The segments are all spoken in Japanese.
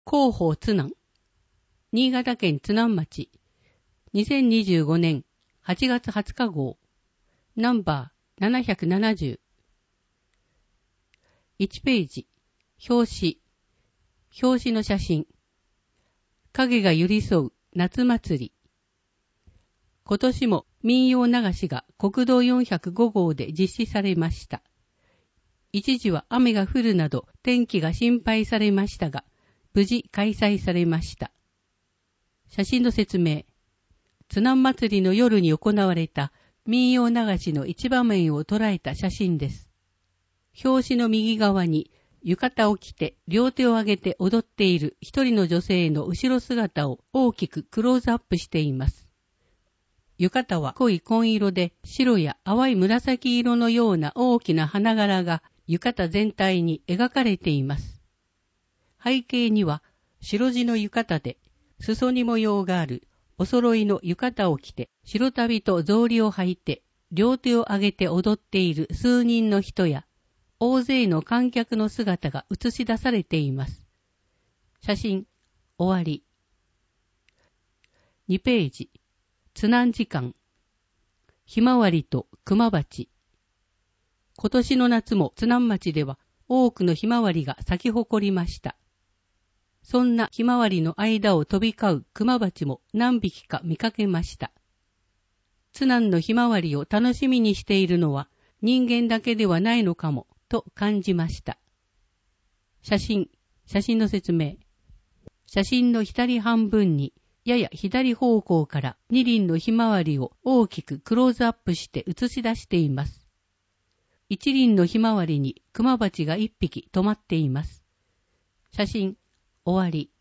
広報津南、新潟県津南町、2025年8月20日号、ナンバー770。1ページ、表紙の写真。影が寄り添う夏祭り。今年も民謡流しが国道405号で実施されました。一時は雨が降るなど天気が心配されましたが、無事開催されました。写真の説明。津南祭りの夜に行われた民謡流しの一場面を捉えた写真です。表紙の右側に浴衣を着て両手を上げて踊っている一人の女性の後ろ姿を大きくクローズアップしています。浴衣は濃い紺色で白や淡い紫色のような大きな花柄が浴衣全体に描かれています。背景には白地の浴衣で裾に模様があるお揃いの浴衣を着て白足袋と草履を履いて両手を上げて踊っている数人の人や大勢の観客の姿が映し出されています。写真終わり。2ページ、津南時間。ひまわりと熊鉢。今年の夏も津南町では多くのひまわりが咲き誇りました。そんなひまわりの間を飛び交う熊鉢も何匹か見かけました。津南のひまわりを楽しみにしているのは人間だけではないのかもと感じました。写真の説明。写真の左半分にやや左方向から二輪のひまわりを大きくクローズアップして映し出しています。一輪のひまわりに熊鉢が一匹止まっています。写真終わり。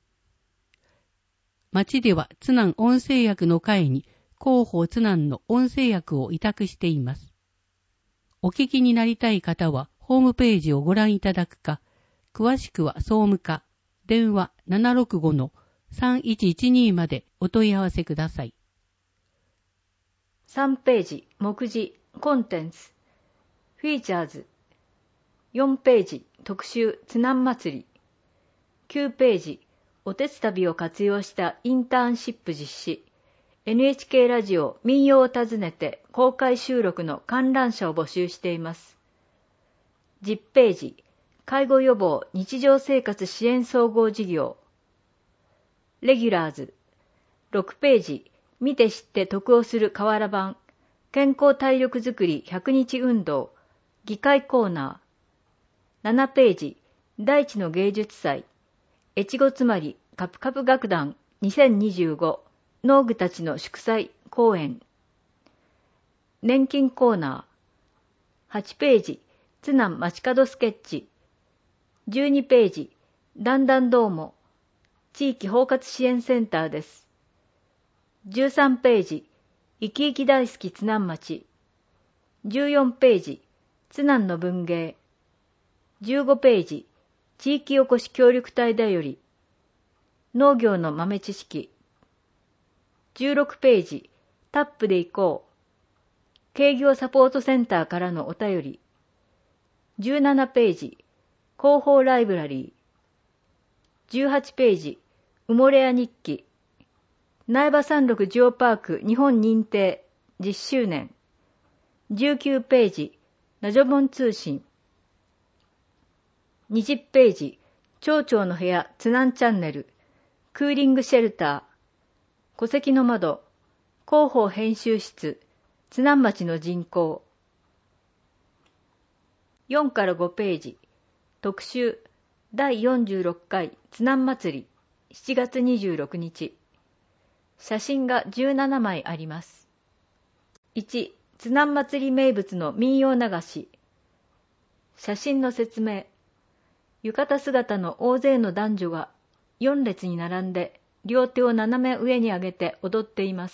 町では津南音声役の会に広報津南の音声役を委託しています。お聞きになりたい方はホームページをご覧いただくか、詳しくは総務課、電話 765-3112 までお問い合わせください。 3ページ、目次、コンテンツ、フィーチャーズ。4ページ、特集、津南祭り。9ページ、おてつたびを活用したインターンシップ実施。NHK ラジオ民謡を訪ねて公開収録の観覧者を募集しています。10ページ、介護予防日常生活支援総合事業。レギュラーズ。6ページ、見て知って得をする河原版。健康体力づくり100日運動。議会コーナー。7ページ、大地の芸術祭。越後つまりカプカプ楽団2025農具たちの祝祭公演。年金コーナー。8ページ、津南街角スケッチ。12ページ、だんだんどうも地域包括支援センターです。13ページ、生き生き大好き津南町。14ページ、津南の文芸。15ページ、地域おこし協力隊だより。農業の豆知識。16ページ、タップで行こう。営業サポートセンターからのお便り。17ページ、広報ライブラリー。18ページ、埋もれ屋日記。苗場山麓ジオパーク日本認定10周年。19ページ、ラジョボン通信。20ページ、町長の部屋津南チャンネル。クーリングシェルター。戸籍の窓。広報編集室。津南町の人口。4から5ページ、特集第46回津南祭り7月26日。写真が17枚あります。1、津南祭り名物の民謡流し。写真の説明。浴衣姿の大勢の男女が4列に並んで両手を斜め上に上げて踊っています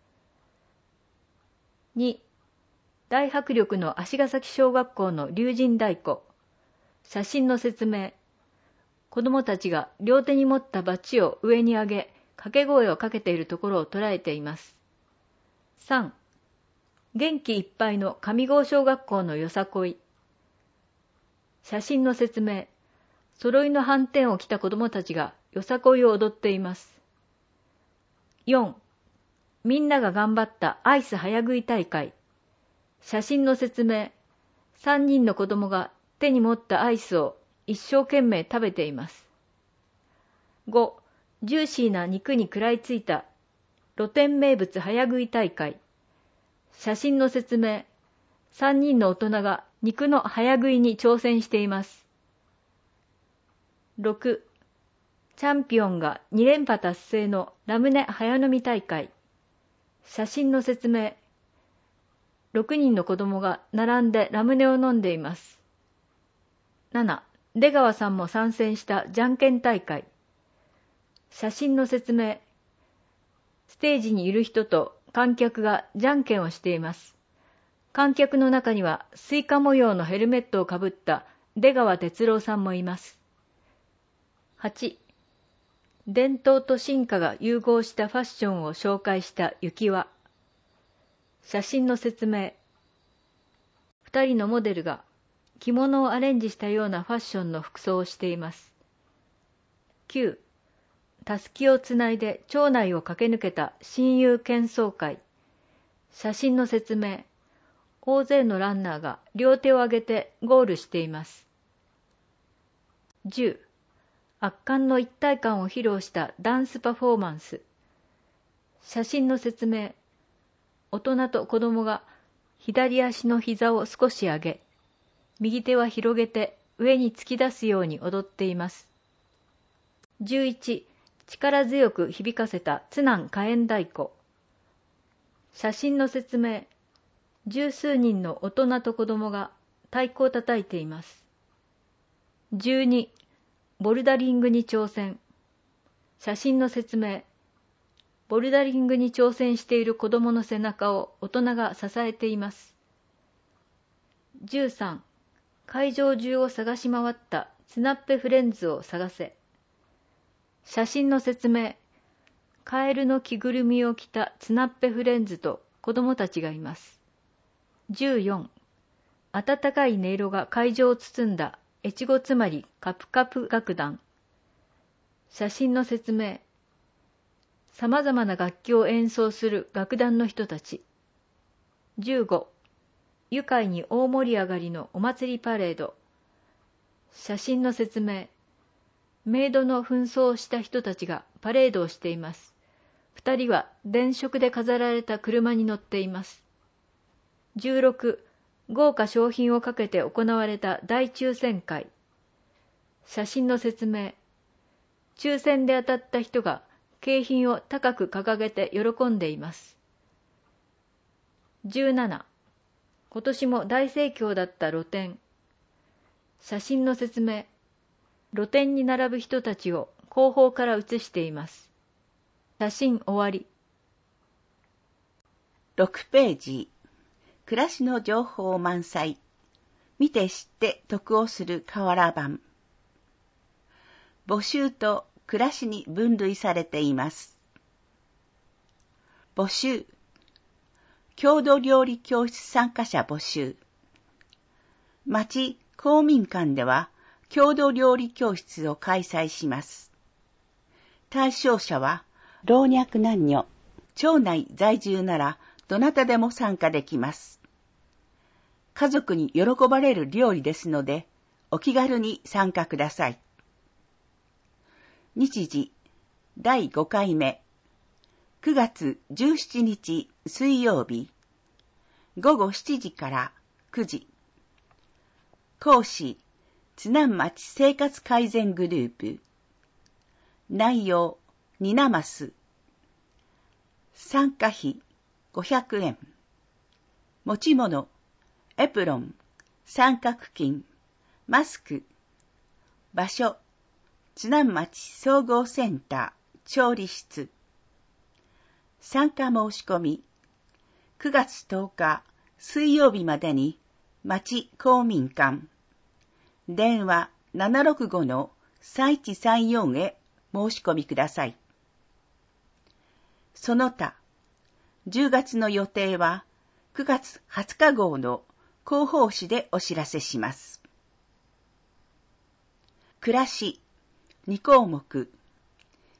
。2、大迫力の足ヶ崎小学校の龍神太鼓。写真の説明。子供たちが両手に持ったバチを上に上げ、掛け声をかけているところを捉えています。3、元気いっぱいの上郷小学校のよさこい。写真の説明。揃いの斑点を着た子供たちがよさこいを踊っています。4. みんなが頑張ったアイス早食い大会。写真の説明。3人の子供が手に持ったアイスを一生懸命食べています。5. ジューシーな肉に食らいついた露天名物早食い大会。写真の説明。3人の大人が肉の早食いに挑戦しています。6. チャンピオンが2連覇達成のラムネ早飲み大会。写真の説明。6人の子供が並んでラムネを飲んでいます。7. 出川さんも参戦したじゃんけん大会。写真の説明。ステージにいる人と観客がじゃんけんをしています。観客の中にはスイカ模様のヘルメットをかぶった出川哲朗さんもいます。8. 伝統と進化が融合したファッションを紹介した雪輪。写真の説明。2人のモデルが着物をアレンジしたようなファッションの服装をしています。9. たすきをつないで町内を駆け抜けた親友喧騒会。写真の説明。大勢のランナーが両手を上げてゴールしています。10. 圧巻の一体感を披露したダンスパフォーマンス。写真の説明。大人と子供が左足の膝を少し上げ、右手は広げて上に突き出すように踊っています。11. 力強く響かせた津南火炎太鼓。写真の説明。十数人の大人と子供が太鼓を叩いています。12. ボルダリングに挑戦。写真の説明。ボルダリングに挑戦している子供の背中を大人が支えています。13. 会場中を探し回ったスナッペフレンズを探せ。写真の説明。カエルの着ぐるみを着たスナッペフレンズと子供たちがいます。14. 温かい音色が会場を包んだ越後つまりカプカプ楽団。写真の説明。さまざまな楽器を演奏する楽団の人たち。15. 愉快に大盛り上がりのお祭りパレード。写真の説明。メイドの扮装をした人たちがパレードをしています。2人は電飾で飾られた車に乗っています。16. 豪華賞品をかけて行われた大抽選会。写真の説明。抽選で当たった人が景品を高く掲げて喜んでいます。17. 今年も大盛況だった露店。写真の説明。露店に並ぶ人たちを後方から写しています。写真終わり。 6ページ。暮らしの情報満載。見て知って得をする瓦版。募集と暮らしに分類されています。募集。郷土料理教室参加者募集。町公民館では郷土料理教室を開催します。対象者は老若男女、町内在住ならどなたでも参加できます。家族に喜ばれる料理ですので、お気軽に参加ください。日時、第5回目、9月17日水曜日、午後7時から9時。講師、津南町生活改善グループ。内容、2ナマス。参加費、500円。持ち物、エプロン、三角巾、マスク。場所、津南町総合センター、調理室。参加申し込み、9月10日水曜日までに、町公民館、電話 765-3134 へ申し込みください。その他、10月の予定は9月20日号の広報誌でお知らせします。暮らし2項目。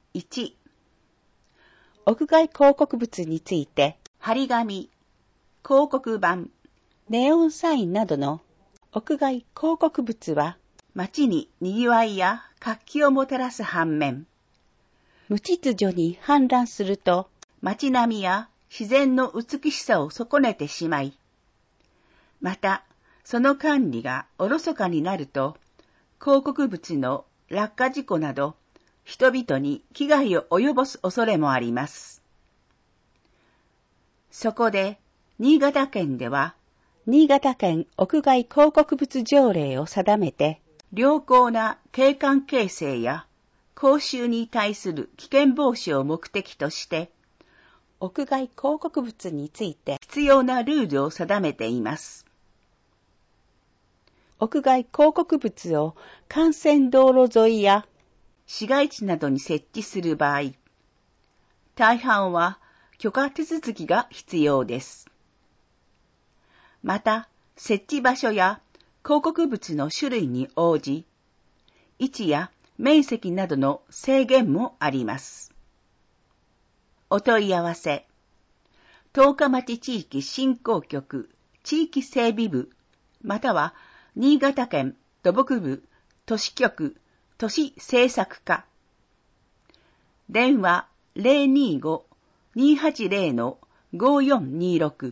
1、屋外広告物について、張り紙、広告板、ネオンサインなどの屋外広告物は、街に賑わいや活気をもたらす反面、無秩序に氾濫すると、街並みや自然の美しさを損ねてしまい、また、その管理がおろそかになると、広告物の落下事故など、人々に危害を及ぼす恐れもあります。そこで、新潟県では、新潟県屋外広告物条例を定めて、良好な景観形成や公衆に対する危険防止を目的として、屋外広告物について必要なルールを定めています。屋外広告物を幹線道路沿いや市街地などに設置する場合、大半は許可手続きが必要です。また、設置場所や広告物の種類に応じ、位置や面積などの制限もあります。お問い合わせ、十日町地域振興局地域整備部または新潟県土木部都市局都市政策課、電話 025-280-5426。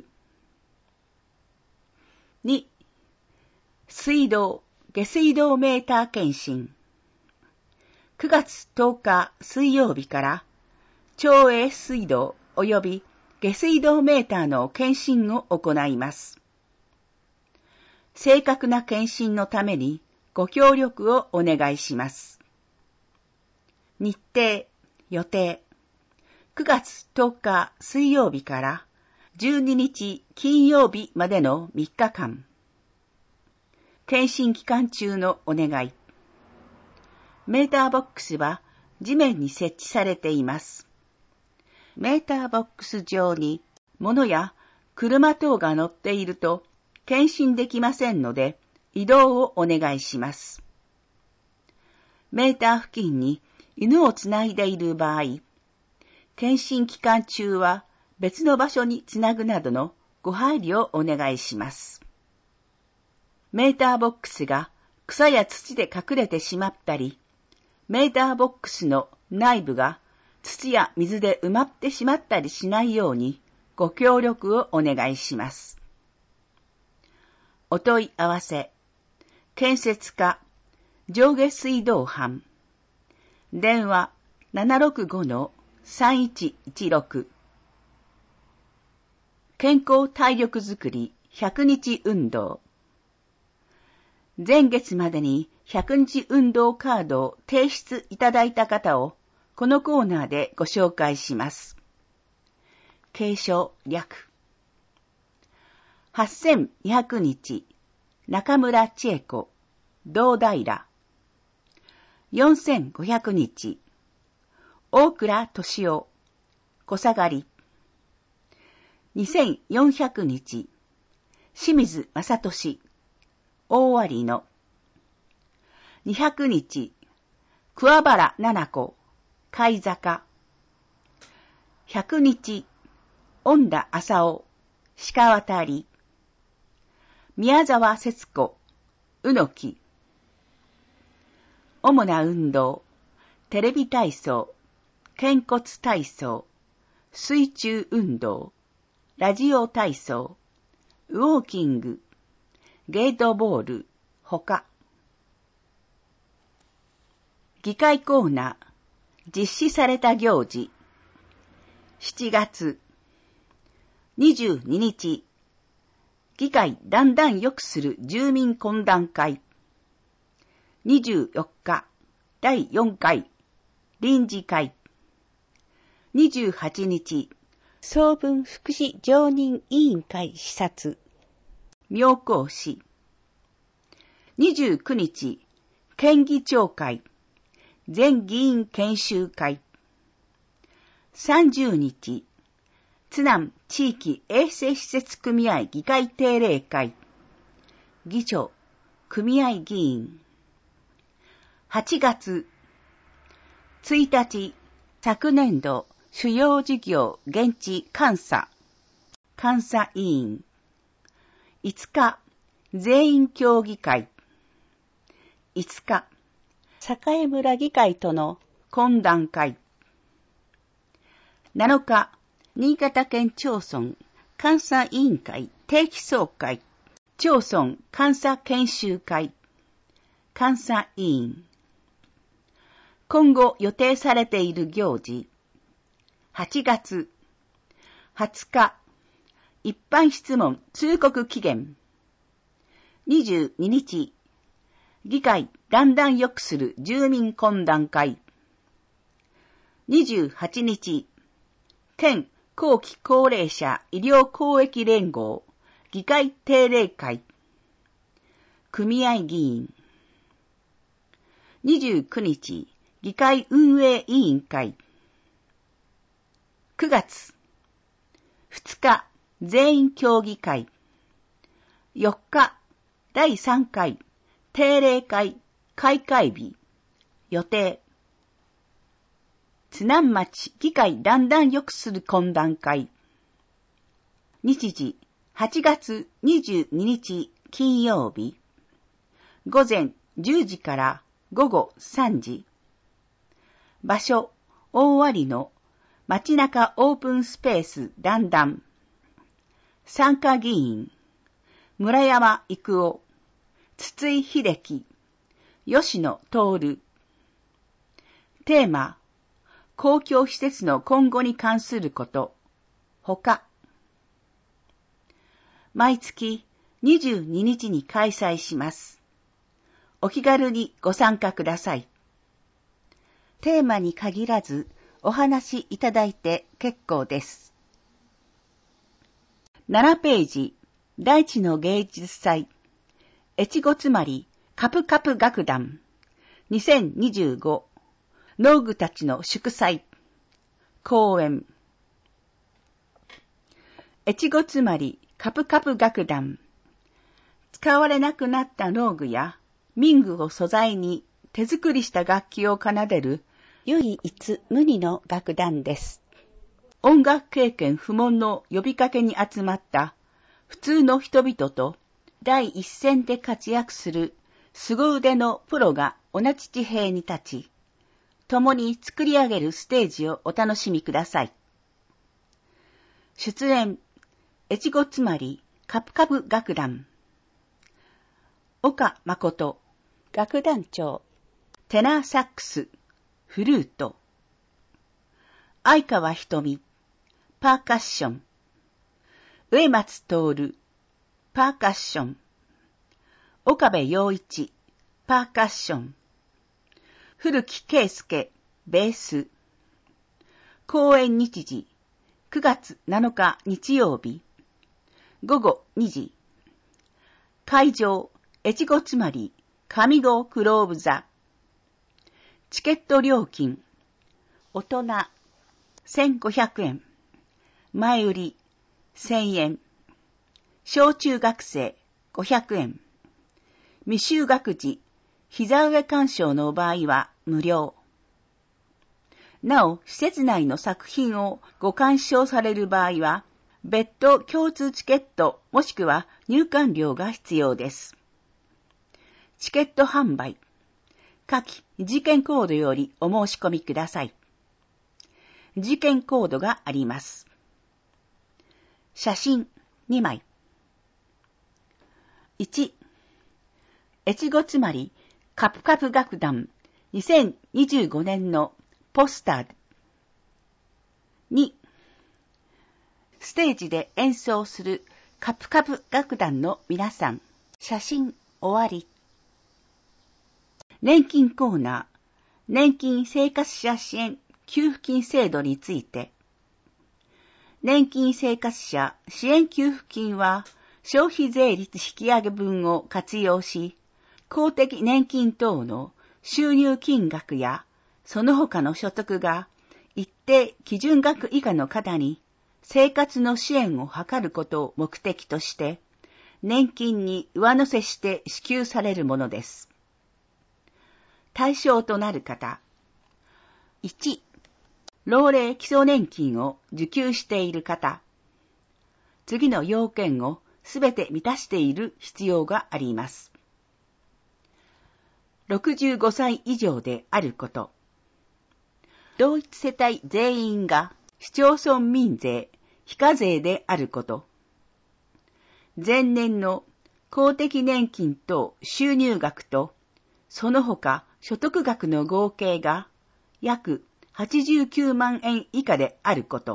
2. 水道・下水道メーター検診。9月10日水曜日から町営水道及び下水道メーターの検診を行います。正確な検診のためにご協力をお願いします。日程、予定。9月10日水曜日から12日金曜日までの3日間。検診期間中のお願い。メーターボックスは地面に設置されています。メーターボックス上に物や車等が乗っていると検診できませんので移動をお願いします。メーター付近に犬をつないでいる場合、検診期間中は別の場所につなぐなどのご配慮をお願いします。メーターボックスが草や土で隠れてしまったり、メーターボックスの内部が土や水で埋まってしまったりしないようにご協力をお願いします。お問い合わせ、建設課上下水道班、電話 765-3116。 健康体力づくり100日運動。前月までに100日運動カードを提出いただいた方をこのコーナーでご紹介します。継承略。8200日中村千恵子堂平。4500日大倉俊夫小下がり。2400日清水正俊大割野。200日桑原七菜子貝坂。100日恩田浅尾鹿渡り。宮沢節子宇野木。主な運動、テレビ体操、肩骨体操、水中運動、ラジオ体操、ウォーキング、ゲートボール、他。議会コーナー、実施された行事。7月22日、議会だんだん良くする住民懇談会。24日、第4回臨時会。28日、総分福祉常任委員会視察。妙高市。29日、県議長会。全議員研修会。30日、津南地域衛生施設組合議会定例会。議長、組合議員。8月1日、 昨年度主要事業現地監査委員。5日、全員協議会。5日、栄村議会との懇談会。7日、新潟県町村監査委員会定期総会。町村監査研修会。監査委員。今後予定されている行事。8月20日、一般質問通告期限。22日、議会だんだん良くする住民懇談会。28日、県後期高齢者医療公益連合議会定例会。組合議員。29日、議会運営委員会。9月2日、全員協議会。4日、第3回定例会開会日。予定。津南町議会だんだん良くする懇談会。日時、8月22日金曜日。午前10時から午後3時。場所、大割の街中オープンスペースだんだん。参加議員、村山育夫、筒井秀樹、吉野徹。テーマ、公共施設の今後に関すること、ほか。毎月22日に開催します。お気軽にご参加ください。テーマに限らずお話しいただいて結構です。7ページ、大地の芸術祭、越後つまりカプカプ楽団、2025、農具たちの祝祭、公演。越後つまりカプカプ楽団、使われなくなった農具や民具を素材に手作りした楽器を奏でる唯一無二の楽団です。音楽経験不問の呼びかけに集まった普通の人々と第一線で活躍する凄腕のプロが同じ地平に立ち、共に作り上げるステージをお楽しみください。出演、越後つまりカプカプ楽団。岡誠、楽団長、テナーサックス、フルート。相川瞳、パーカッション。植松徹、パーカッション。岡部陽一、パーカッション。古木圭介、ベース。公演日時、9月7日日曜日。午後2時。会場、越後つまり、上郷クローブ座。チケット料金、大人、1500円。前売り、1000円。小中学生、500円。未就学時、膝上鑑賞の場合は無料。なお、施設内の作品をご鑑賞される場合は、別途共通チケットもしくは入館料が必要です。チケット販売。下記事件コードよりお申し込みください。事件コードがあります。写真2枚。1、越後つまりカプカプ楽団2025年のポスター。2、ステージで演奏するカプカプ楽団の皆さん。写真終わり。年金コーナー、年金生活者支援給付金制度について。年金生活者支援給付金は消費税率引き上げ分を活用し、公的年金等の収入金額やその他の所得が一定基準額以下の方に生活の支援を図ることを目的として、年金に上乗せして支給されるものです。対象となる方。1、 老齢基礎年金を受給している方、次の要件をすべて満たしている必要があります。65歳以上であること。同一世帯全員が市町村民税、非課税であること。前年の公的年金等収入額と、その他所得額の合計が約89万円以下であること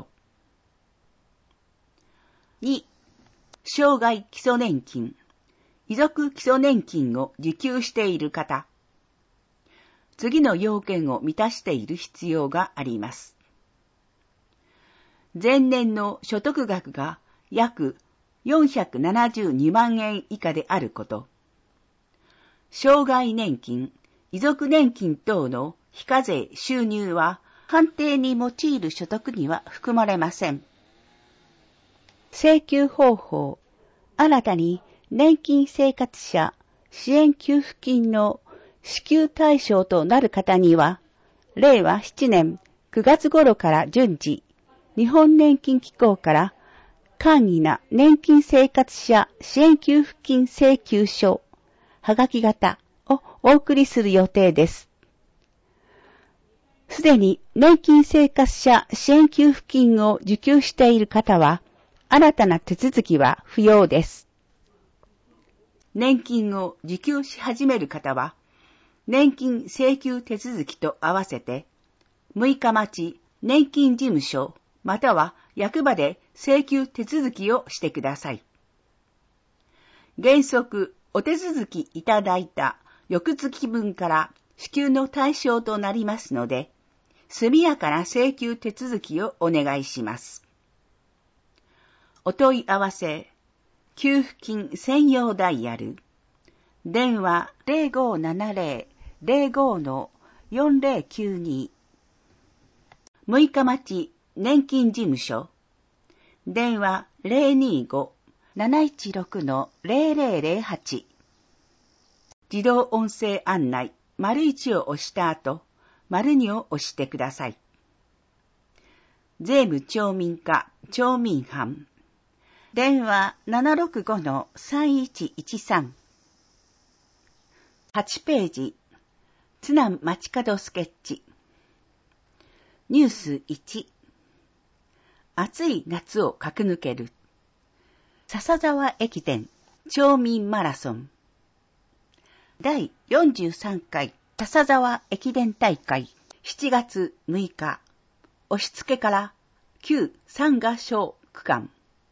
。2、生涯基礎年金、遺族基礎年金を受給している方。次の要件を満たしている必要があります。前年の所得額が約472万円以下であること。生涯年金、遺族年金等の非課税収入は判定に用いる所得には含まれません。請求方法。新たに年金生活者支援給付金の支給対象となる方には、令和7年9月頃から順次、日本年金機構から簡易な年金生活者支援給付金請求書、はがき型をお送りする予定です。すでに年金生活者支援給付金を受給している方は、新たな手続きは不要です。年金を受給し始める方は、年金請求手続きと合わせて、6日待ち年金事務所または役場で請求手続きをしてください。原則お手続きいただいた翌月分から支給の対象となりますので、速やかな請求手続きをお願いします。お問い合わせ、給付金専用ダイヤル、電話 0570-05-4092、6日待ち年金事務所、電話 025-716-0008、自動音声案内、①を押した後、②を押してください。税務町民課町民班、電話 765-3113、8ページ、津南街角スケッチ。ニュース1、暑い夏を駆け抜ける。笹沢駅伝町民マラソン。第43回笹沢駅伝大会7月6日。押し付けから旧三ヶ小区間。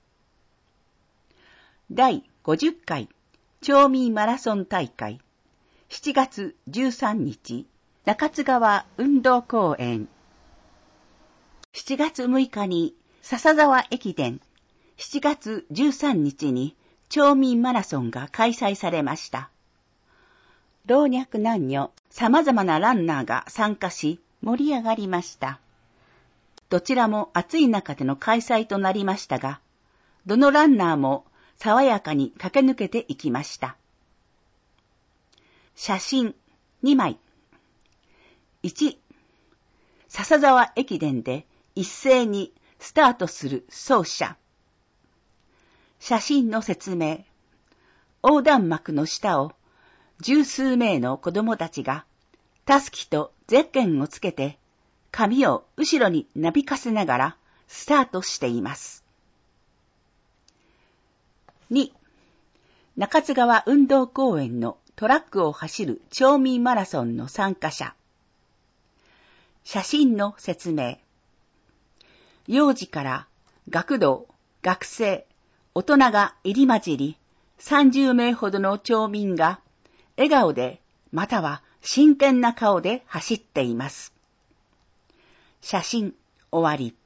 第50回町民マラソン大会7月13日中津川運動公園。7月6日に笹沢駅伝、7月13日に町民マラソンが開催されました。老若男女様々なランナーが参加し盛り上がりました。どちらも暑い中での開催となりましたが、どのランナーも爽やかに駆け抜けていきました。写真2枚。1、笹沢駅伝で一斉にスタートする走者。写真の説明。横断幕の下を十数名の子供たちがたすきとゼッケンをつけて髪を後ろになびかせながらスタートしています。2、中津川運動公園のトラックを走る町民マラソンの参加者。写真の説明。幼児から学童、学生、大人が入り混じり、30名ほどの町民が笑顔でまたは真剣な顔で走っています。写真終わり。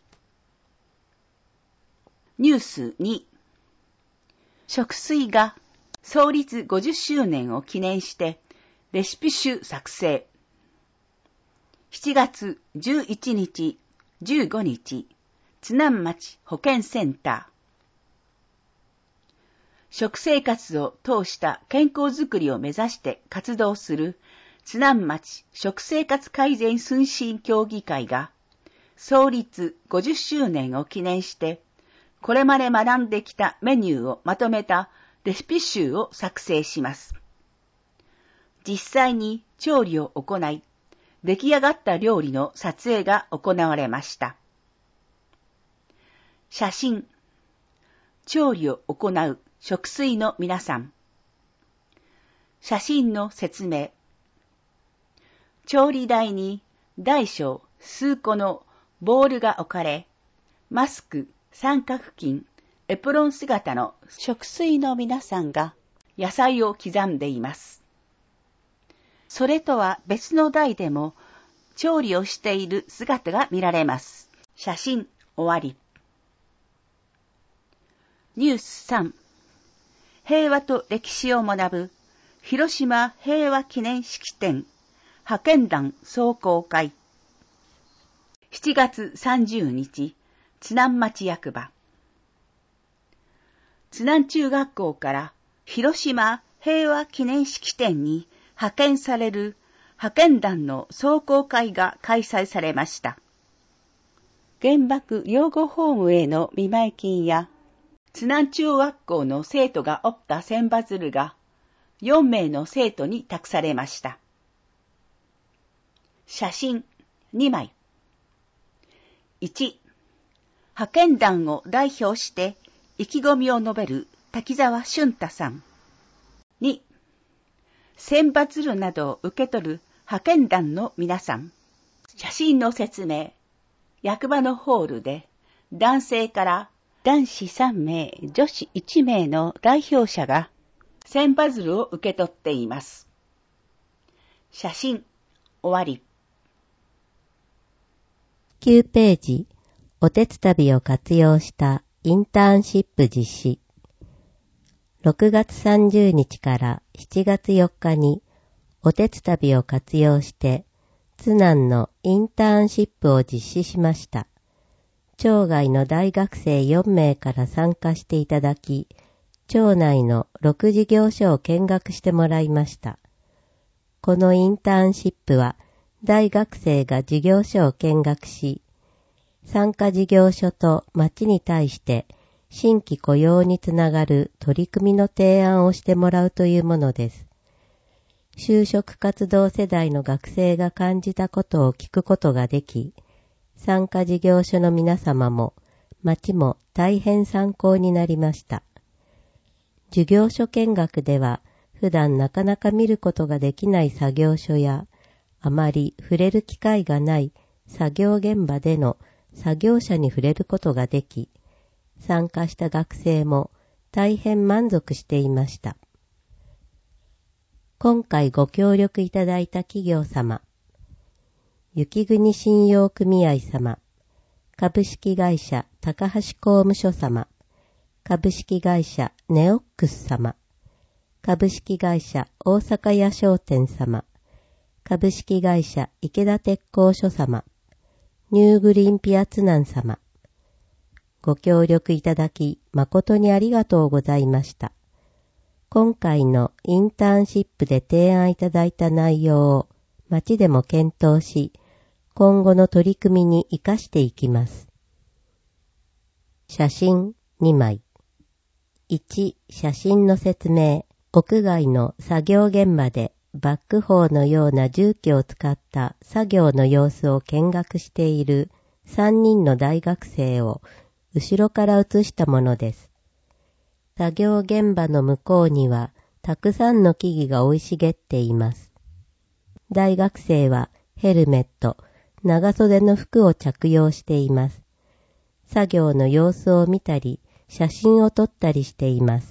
ニュース2、食水が創立50周年を記念してレシピ集作成。7月11日、15日、津南町保健センター。食生活を通した健康づくりを目指して活動する津南町食生活改善推進協議会が創立50周年を記念して、これまで学んできたメニューをまとめたレシピ集を作成します。実際に調理を行い、出来上がった料理の撮影が行われました。写真。調理を行う食水の皆さん。写真の説明。調理台に大小数個のボウルが置かれ、マスク、三角巾、エプロン姿の食水の皆さんが野菜を刻んでいます。それとは別の台でも調理をしている姿が見られます。写真終わり。ニュース3。平和と歴史を学ぶ広島平和記念式典派遣団壮行会。7月30日、津南町役場。津南中学校から広島平和記念式典に派遣される派遣団の壮行会が開催されました。原爆養護ホームへの見舞金や津南中学校の生徒が折った千羽鶴が4名の生徒に託されました。写真2枚。1、派遣団を代表して意気込みを述べる滝沢俊太さん。2、千羽鶴などを受け取る派遣団の皆さん。写真の説明。役場のホールで男性から男子3名、女子1名の代表者が千羽鶴を受け取っています。写真終わり。 9ページ、おてつたびを活用したインターンシップ実施。6月30日から7月4日におてつたびを活用して津南のインターンシップを実施しました。町外の大学生4名から参加していただき、町内の6事業所を見学してもらいました。このインターンシップは大学生が事業所を見学し、参加事業所と町に対して新規雇用につながる取り組みの提案をしてもらうというものです。就職活動世代の学生が感じたことを聞くことができ、参加事業所の皆様も町も大変参考になりました。事業所見学では普段なかなか見ることができない作業所やあまり触れる機会がない作業現場での作業者に触れることができ、参加した学生も大変満足していました。今回ご協力いただいた企業様、雪国信用組合様、株式会社高橋工務所様、株式会社ネオックス様、株式会社大阪屋商店様、株式会社池田鉄工所様、ニューグリーンピア津南様、ご協力いただき誠にありがとうございました。今回のインターンシップで提案いただいた内容を町でも検討し、今後の取り組みに生かしていきます。写真2枚。1、写真の説明。屋外の作業現場でバックホーのような重機を使った作業の様子を見学している3人の大学生を後ろから写したものです。作業現場の向こうにはたくさんの木々が生い茂っています。大学生はヘルメット、長袖の服を着用しています。作業の様子を見たり、写真を撮ったりしています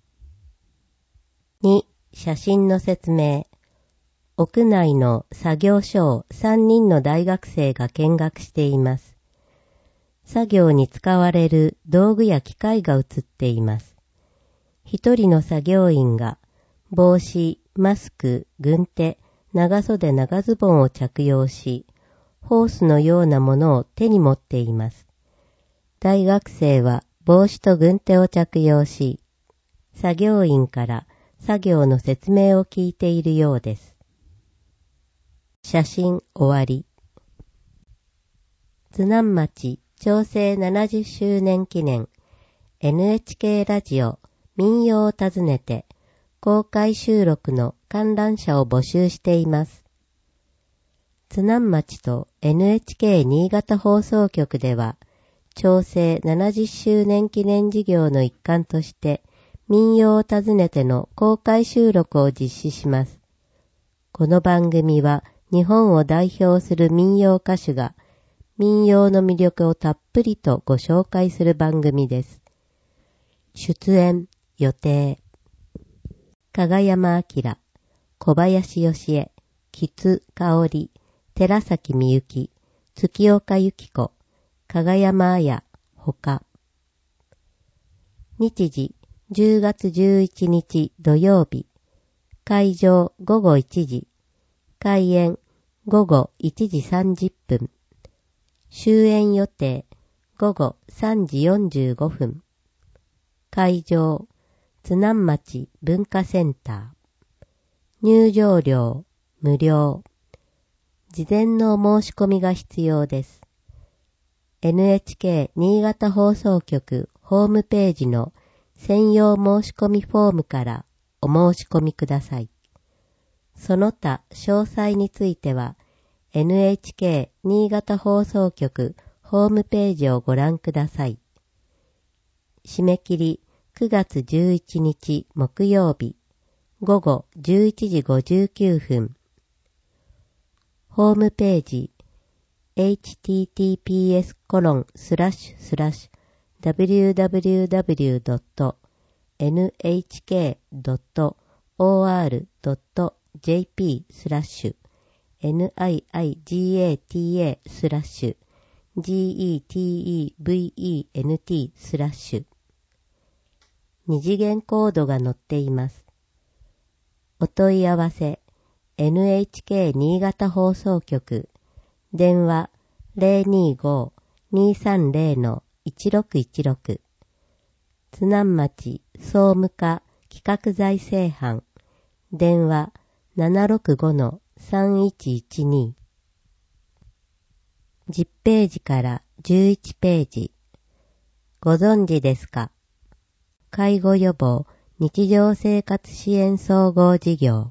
。2、写真の説明。屋内の作業所を3人の大学生が見学しています。作業に使われる道具や機械が写っています。一人の作業員が帽子、マスク、軍手、長袖長ズボンを着用し、ホースのようなものを手に持っています。大学生は帽子と軍手を着用し、作業員から作業の説明を聞いているようです。写真終わり。 津南町長生70周年記念 NHK ラジオ民謡を訪ねて公開収録の観覧者を募集しています。津南町と NHK 新潟放送局では長生70周年記念事業の一環として民謡を訪ねての公開収録を実施します。この番組は日本を代表する民謡歌手が民謡の魅力をたっぷりとご紹介する番組です。出演予定加賀山明、小林義恵、木津香織、寺崎みゆき、月岡由紀子、加賀山彩、ほか。日時10月11日土曜日、会場午後1時、開演午後1時30分、終演予定午後3時45分、会場津南町文化センター、入場料無料、事前の申し込みが必要です。NHK 新潟放送局ホームページの専用申し込みフォームからお申し込みください。その他詳細については NHK 新潟放送局ホームページをご覧ください。締め切り9月11日木曜日午後11時59分。ホームページhttps://www.nhk.or.jp/NIGATA/GETEVENT/二次元コードが載っています。お問い合わせ NHK 新潟放送局電話 025-230-1616 津南町総務課企画財政班電話 765-3112 10ページから11ページ。ご存知ですか？介護予防日常生活支援総合事業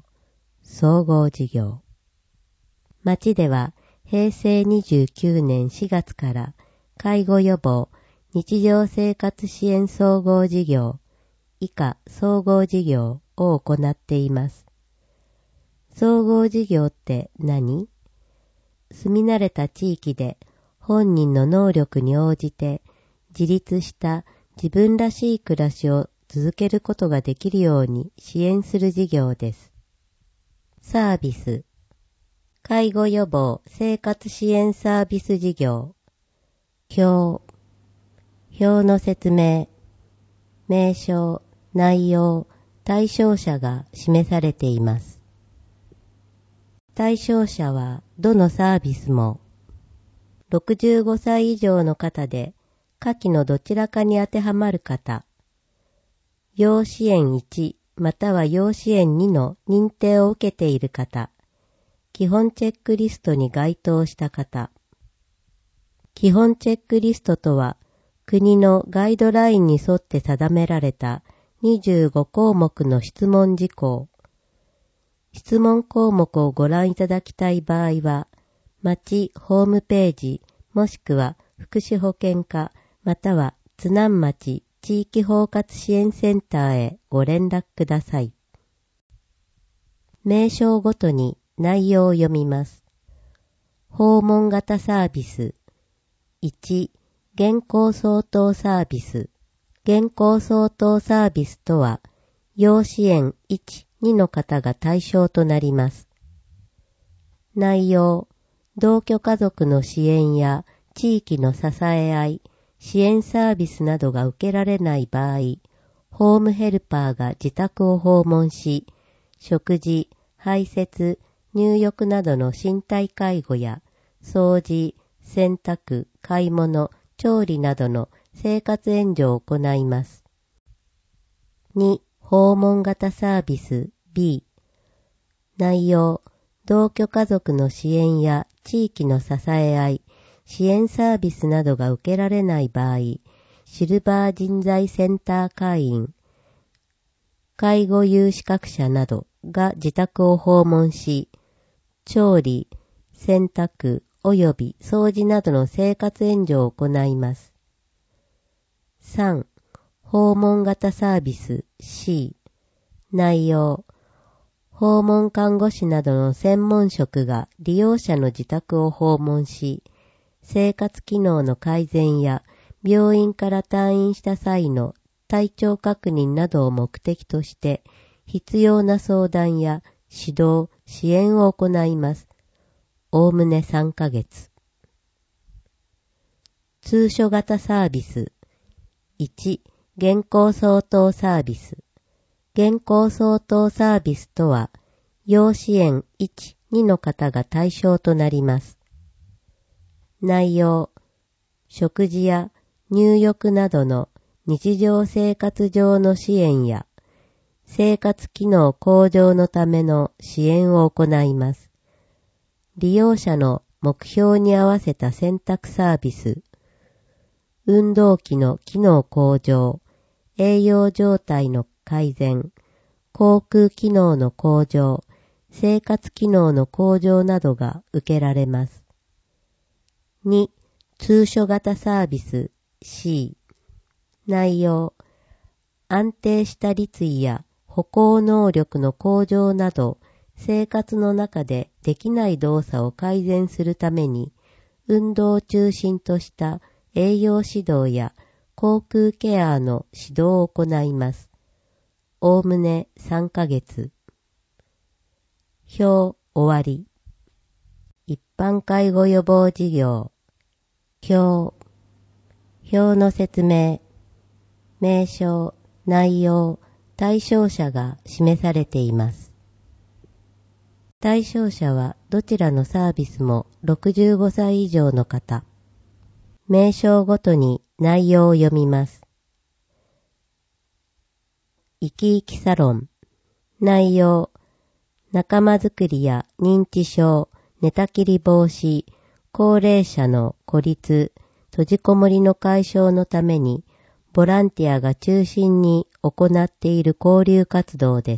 町では平成29年4月から介護予防日常生活支援総合事業以下総合事業を行っています。総合事業って何？住み慣れた地域で本人の能力に応じて自立した自分らしい暮らしを続けることができるように支援する事業です。サービス介護予防生活支援サービス事業表の説明名称内容対象者が示されています。対象者はどのサービスも65歳以上の方で下記のどちらかに当てはまる方、要支援1または要支援2の認定を受けている方、基本チェックリストに該当した方。基本チェックリストとは、国のガイドラインに沿って定められた25項目の質問事項。質問項目をご覧いただきたい場合は、町ホームページもしくは福祉保健課または津南町地域包括支援センターへご連絡ください。名称ごとに内容を読みます。訪問型サービス。1、現行相当サービス。現行相当サービスとは、要支援1、2の方が対象となります。内容、同居家族の支援や地域の支え合い、支援サービスなどが受けられない場合、ホームヘルパーが自宅を訪問し、食事、排泄、入浴などの身体介護や、掃除、洗濯、買い物、調理などの生活援助を行います。2、訪問型サービス B。内容、同居家族の支援や地域の支え合い、 支援サービスなどが受けられない場合、シルバー人材センター会員、介護有資格者などが自宅を訪問し、調理、洗濯及び掃除などの生活援助を行います。3. 訪問型サービス C。内容。訪問看護師などの専門職が利用者の自宅を訪問し、生活機能の改善や病院から退院した際の体調確認などを目的として必要な相談や指導、支援を行います。おおむね3ヶ月。通所型サービス。1. 現行相当サービス。現行相当サービスとは、要支援1、2の方が対象となります。内容、食事や入浴などの日常生活上の支援や、生活機能向上のための支援を行います。利用者の目標に合わせた選択サービス、運動器の機能向上、栄養状態の改善、口腔機能の向上、生活機能の向上などが受けられます。2. 通所型サービス C。内容、安定した立位や歩行能力の向上など、生活の中でできない動作を改善するために、運動を中心とした栄養指導や口腔ケアの指導を行います。おおむね3ヶ月。表終わり。一般介護予防事業。表の説明。名称、内容、対象者が示されています。対象者はどちらのサービスも65歳以上の方。名称ごとに内容を読みます。生き生きサロン。内容、仲間づくりや認知症、寝たきり防止、高齢者の孤立、閉じこもりの解消のために、ボランティアが中心に行っている交流活動です。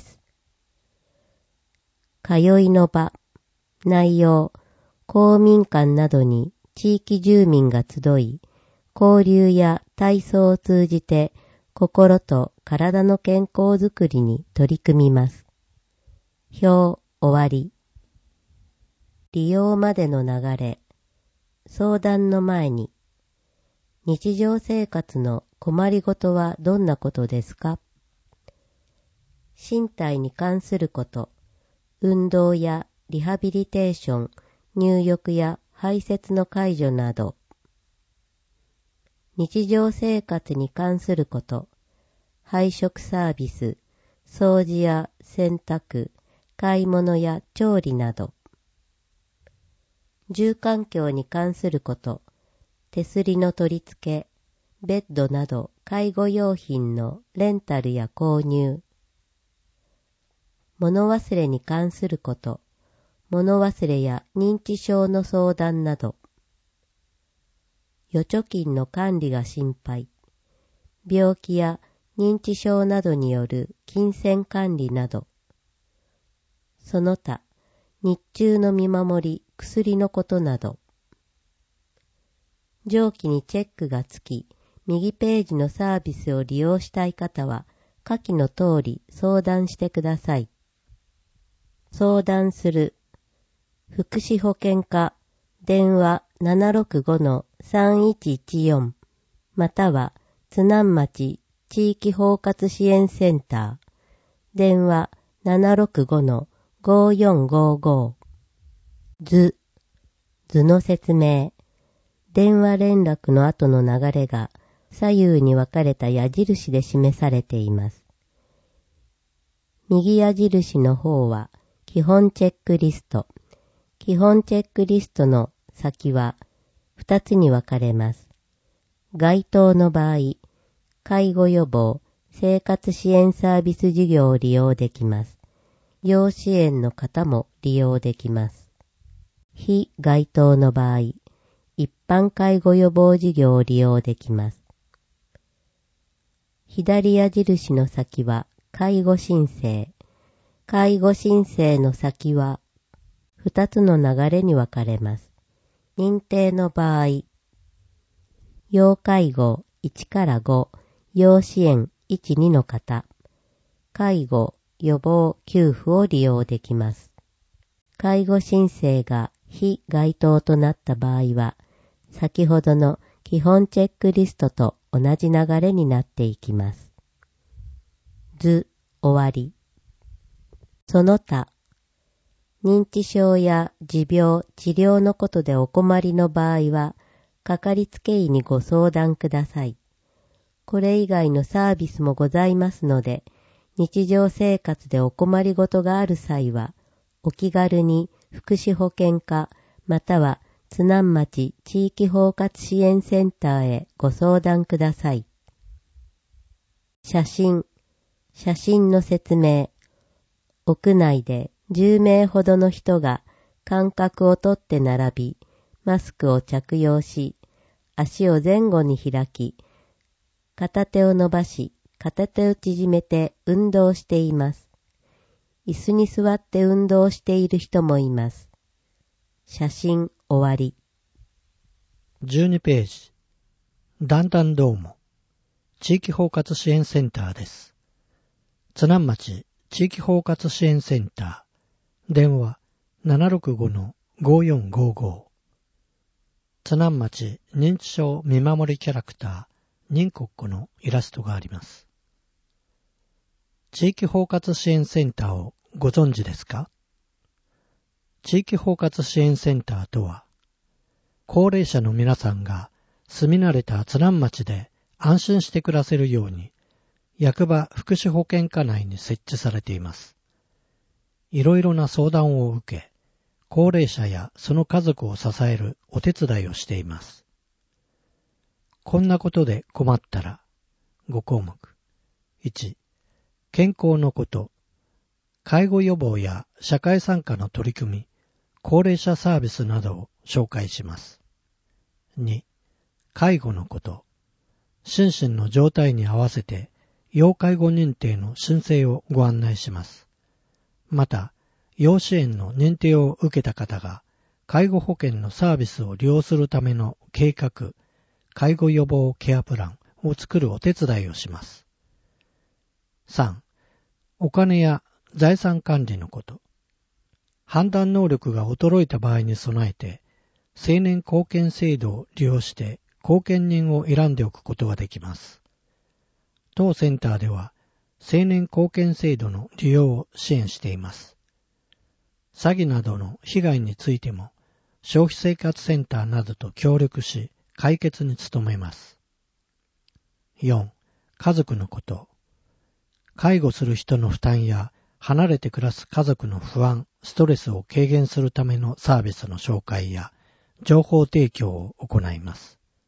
通いの場。内容、公民館などに地域住民が集い、交流や体操を通じて心と体の健康づくりに取り組みます。表終わり。利用までの流れ。相談の前に、日常生活の困りごとはどんなことですか？身体に関すること、運動やリハビリテーション、入浴や排泄の介助など。日常生活に関すること、配食サービス、掃除や洗濯、買い物や調理など。住環境に関すること、手すりの取り付け、ベッドなど介護用品のレンタルや購入。物忘れに関すること、物忘れや認知症の相談など。預貯金の管理が心配。病気や認知症などによる金銭管理など。その他、日中の見守り、薬のことなど。上記にチェックがつき、右ページのサービスを利用したい方は、下記の通り相談してください。相談する。福祉保健課、電話 765-3114 または津南町地域包括支援センター、電話 765-5455 図の説明。電話連絡の後の流れが左右に分かれた矢印で示されています。右矢印の方は基本チェックリスト。基本チェックリストの先は2つに分かれます。該当の場合、介護予防、生活支援サービス事業を利用できます。要支援の方も利用できます。非該当の場合、 一般介護予防事業を利用できます。左矢印の先は介護申請。介護申請の先は2つの流れに分かれます。認定の場合、要介護1から5、要支援1、2の方、介護、予防、給付を利用できます。介護申請が非該当となった場合は、先ほどの基本チェックリストと同じ流れになっていきます。図、終わり。その他、認知症や持病、治療のことでお困りの場合は、かかりつけ医にご相談ください。これ以外のサービスもございますので、日常生活でお困りごとがある際は、お気軽に福祉保健課または津南町地域包括支援センターへご相談ください。写真の説明。屋内で10名ほどの人が間隔をとって並び、マスクを着用し、足を前後に開き、片手を伸ばし、片手を縮めて運動しています。椅子に座って運動している人もいます。写真終わり。 12ページ。段々どうも。地域包括支援センターです。津南町地域包括支援センター。電話 765-5455。津南町認知症見守りキャラクター、認国子のイラストがあります。地域包括支援センターをご存知ですか？地域包括支援センターとは、高齢者の皆さんが住み慣れた津南町で安心して暮らせるように、役場福祉保健課内に設置されています。いろいろな相談を受け、高齢者やその家族を支えるお手伝いをしています。こんなことで困ったら、5項目。1、健康のこと。介護予防や社会参加の取り組み、高齢者サービスなどを紹介します。2、介護のこと。心身の状態に合わせて、要介護認定の申請をご案内します。また、要支援の認定を受けた方が、介護保険のサービスを利用するための計画、介護予防ケアプランを作るお手伝いをします。3、お金や財産管理のこと。判断能力が衰えた場合に備えて、成年後見制度を利用して後見人を選んでおくことができます。当センターでは、成年後見制度の利用を支援しています。詐欺などの被害についても、消費生活センターなどと協力し、解決に努めます。4、家族のこと。介護する人の負担や、離れて暮らす家族の不安、ストレスを軽減するためのサービスの紹介や、情報提供を行います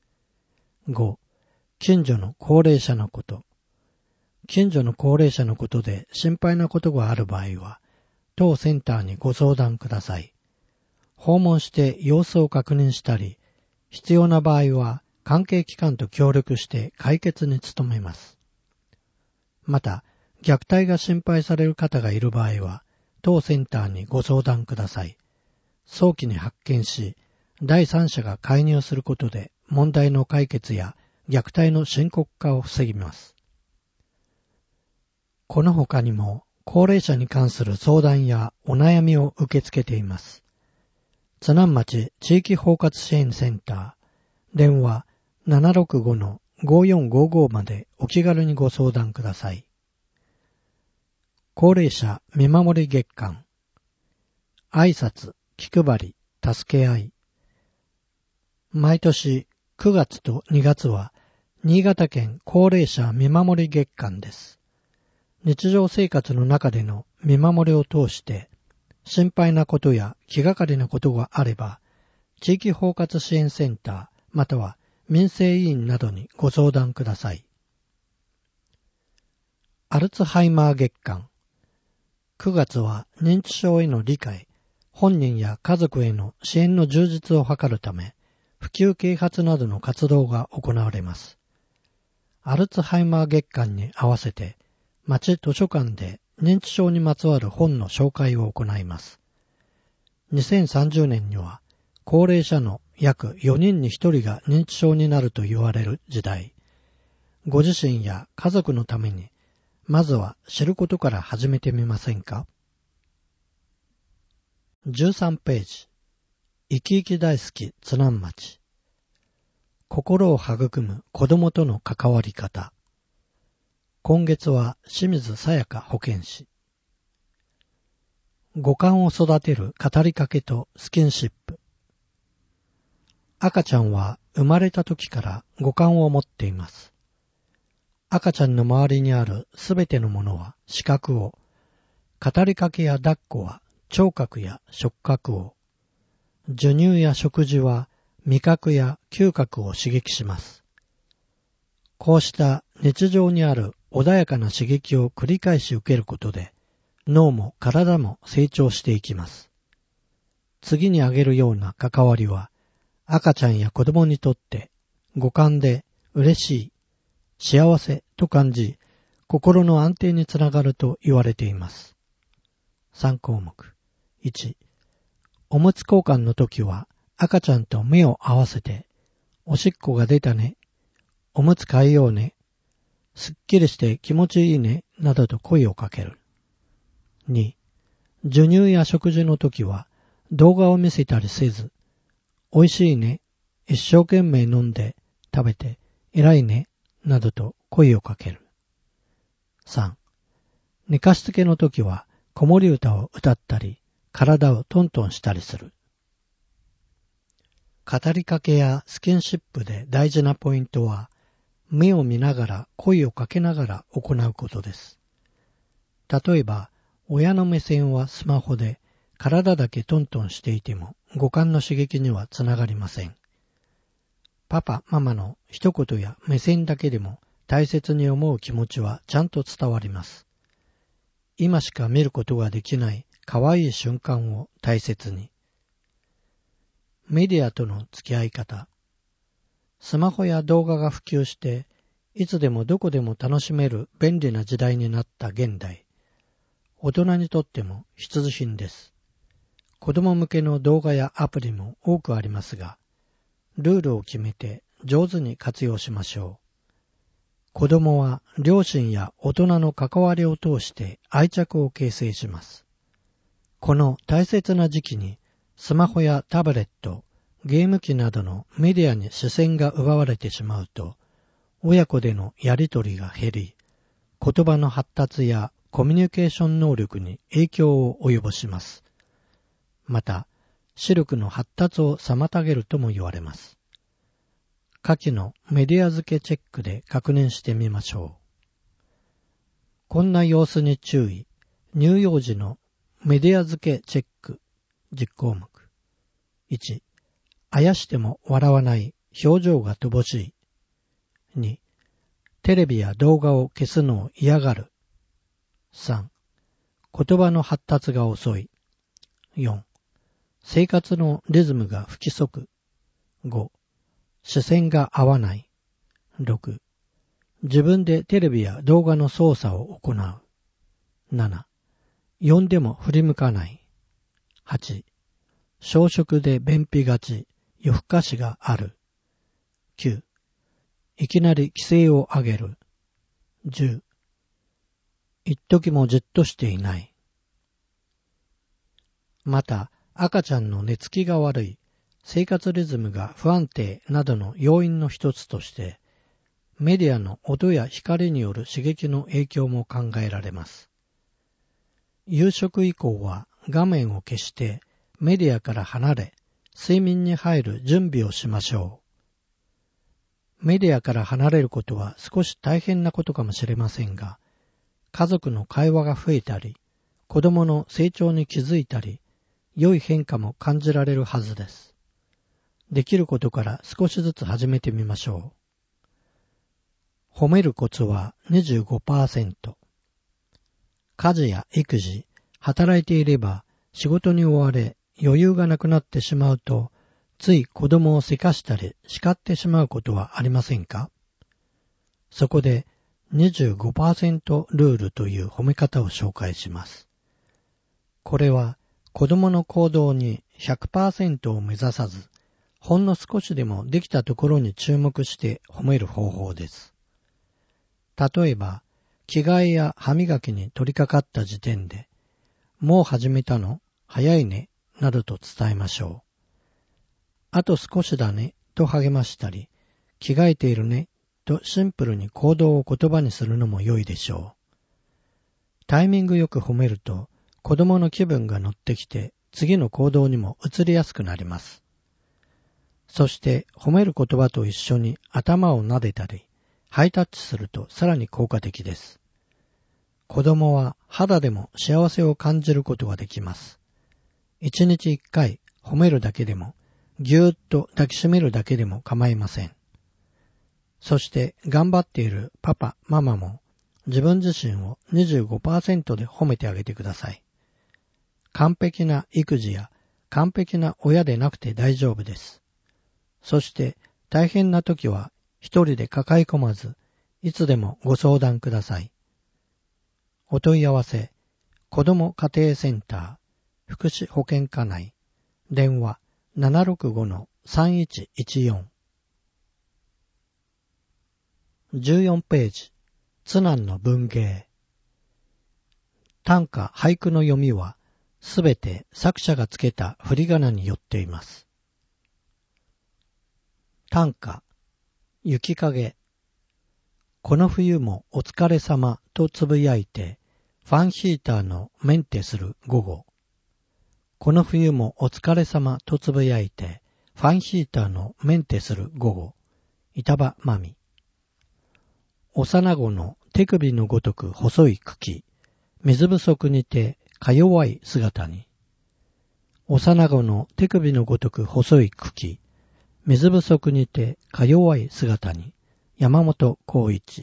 。5、近所の高齢者のこと。近所の高齢者のことで心配なことがある場合は、当センターにご相談ください。訪問して様子を確認したり、必要な場合は関係機関と協力して解決に努めます。また、虐待が心配される方がいる場合は、当センターにご相談ください。早期に発見し、第三者が介入することで問題の解決や虐待の深刻化を防ぎます。この他にも、高齢者に関する相談やお悩みを受け付けています。津南町地域包括支援センター、電話 765-5455 までお気軽にご相談ください。高齢者見守り月間。挨拶、気配り、助け合い。毎年9月と2月は新潟県高齢者見守り月間です。日常生活の中での見守りを通して心配なことや気がかりなことがあれば、地域包括支援センターまたは民生委員などにご相談ください。アルツハイマー月間。9月は認知症への理解、本人や家族への支援の充実を図るため、 普及啓発などの活動が行われます。アルツハイマー月間に合わせて、町図書館で認知症にまつわる本の紹介を行います。2030年には、高齢者の約4人に1人が認知症になると言われる時代、ご自身や家族のために、まずは知ることから始めてみませんか？ 13 ページ。生き生き大好き津南町。心を育む子供との関わり方。今月は清水さやか保健師。五感を育てる語りかけとスキンシップ。赤ちゃんは生まれた時から五感を持っています。赤ちゃんの周りにあるすべてのものは視覚を、語りかけや抱っこは聴覚や触覚を、授乳や食事は味覚や嗅覚を刺激します。こうした日常にある穏やかな刺激を繰り返し受けることで、脳も体も成長していきます。次に挙げるような関わりは、赤ちゃんや子供にとって五感で嬉しい、幸せと感じ、心の安定につながると言われています。3項目。1、おむつ交換の時は赤ちゃんと目を合わせて、おしっこが出たね、おむつ替えようね、すっきりして気持ちいいね、などと声をかける。2、授乳や食事の時は動画を見せたりせず、おいしいね、一生懸命飲んで食べて偉いね、などと声をかける。3、寝かしつけの時は子守歌を歌ったり、体をトントンしたりする。語りかけやスキンシップで大事なポイントは、目を見ながら声をかけながら行うことです。例えば、親の目線はスマホで体だけトントンしていても五感の刺激にはつながりません。パパ、ママの一言や目線だけでも大切に思う気持ちはちゃんと伝わります。今しか見ることができない可愛い瞬間を大切に。メディアとの付き合い方。スマホや動画が普及して、いつでもどこでも楽しめる便利な時代になった現代。大人にとっても必需品です。子供向けの動画やアプリも多くありますが、ルールを決めて上手に活用しましょう。子供は両親や大人の関わりを通して愛着を形成します。この大切な時期にスマホやタブレット、ゲーム機などのメディアに視線が奪われてしまうと、親子でのやりとりが減り、言葉の発達やコミュニケーション能力に影響を及ぼします。また、視力の発達を妨げるとも言われます。下記のメディア付けチェックで確認してみましょう。こんな様子に注意。乳幼児のメディア付けチェック10項目。1、あやしても笑わない、表情が乏しい。2、テレビや動画を消すのを嫌がる。3、言葉の発達が遅い。4、生活のリズムが不規則。5、視線が合わない。6、自分でテレビや動画の操作を行う。7、呼んでも振り向かない。8、小食で便秘がち、夜更かしがある。9、いきなり規制を上げる。10、一時もじっとしていない。また、赤ちゃんの寝つきが悪い、生活リズムが不安定などの要因の一つとして、メディアの音や光による刺激の影響も考えられます。夕食以降は画面を消してメディアから離れ、睡眠に入る準備をしましょう。メディアから離れることは少し大変なことかもしれませんが、家族の会話が増えたり、子供の成長に気づいたり、良い変化も感じられるはずです。できることから少しずつ始めてみましょう。褒めるコツは 25%。家事や育児、働いていれば仕事に追われ余裕がなくなってしまうと、 つい子供をせかしたり叱ってしまうことはありませんか？そこで 25% ルールという褒め方を紹介します。これは子供の行動に 100% を目指さず、ほんの少しでもできたところに注目して褒める方法です。例えば、着替えや歯磨きに取り掛かった時点で、もう始めたの？早いね、などと伝えましょう。あと少しだね、と励ましたり、着替えているね、とシンプルに行動を言葉にするのも良いでしょう。タイミングよく褒めると、子供の気分が乗ってきて、次の行動にも移りやすくなります。そして褒める言葉と一緒に頭を撫でたり、ハイタッチするとさらに効果的です。子供は肌でも幸せを感じることができます。1日1回褒めるだけでも、ぎゅーっと抱きしめるだけでも構いません。そして頑張っているパパ、ママも自分自身を 25% で褒めてあげてください。完璧な育児や完璧な親でなくて大丈夫です。そして大変な時は一人で抱え込まず、いつでもご相談ください。お問い合わせ、子ども家庭センター、福祉保健課内、電話 765-3114。14ページ、津南の文芸。短歌・俳句の読みは、すべて作者がつけた振り仮名によっています。短歌、雪影。この冬もお疲れ様とつぶやいて、ファンヒーターのメンテする午後。この冬もお疲れ様とつぶやいて、ファンヒーターのメンテする午後。板場真美。幼子の手首のごとく細い茎。水不足にてか弱い姿に。幼子の手首のごとく細い茎。水不足にてか弱い姿に。山本浩一。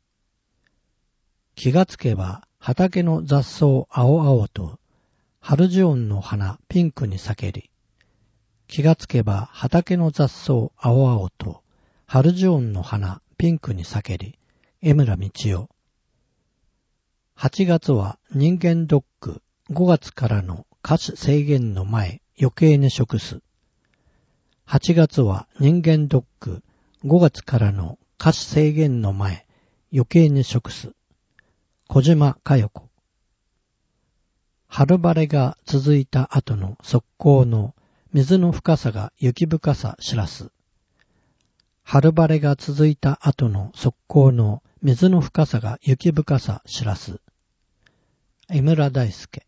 気がつけば畑の雑草青々と、春ジオンの花ピンクに咲けり。気がつけば畑の雑草青々と、春ジオンの花ピンクに咲けり。江村道夫。8月は人間ドック、5月からの歌手制限の前、余計に食す。8月は人間ドック、5月からの歌手制限の前、余計に食す。小島佳代子。春晴れが続いた後の側溝の水の深さが雪深さ知らす。春晴れが続いた後の側溝の水の深さが雪深さ知らす。江村大輔。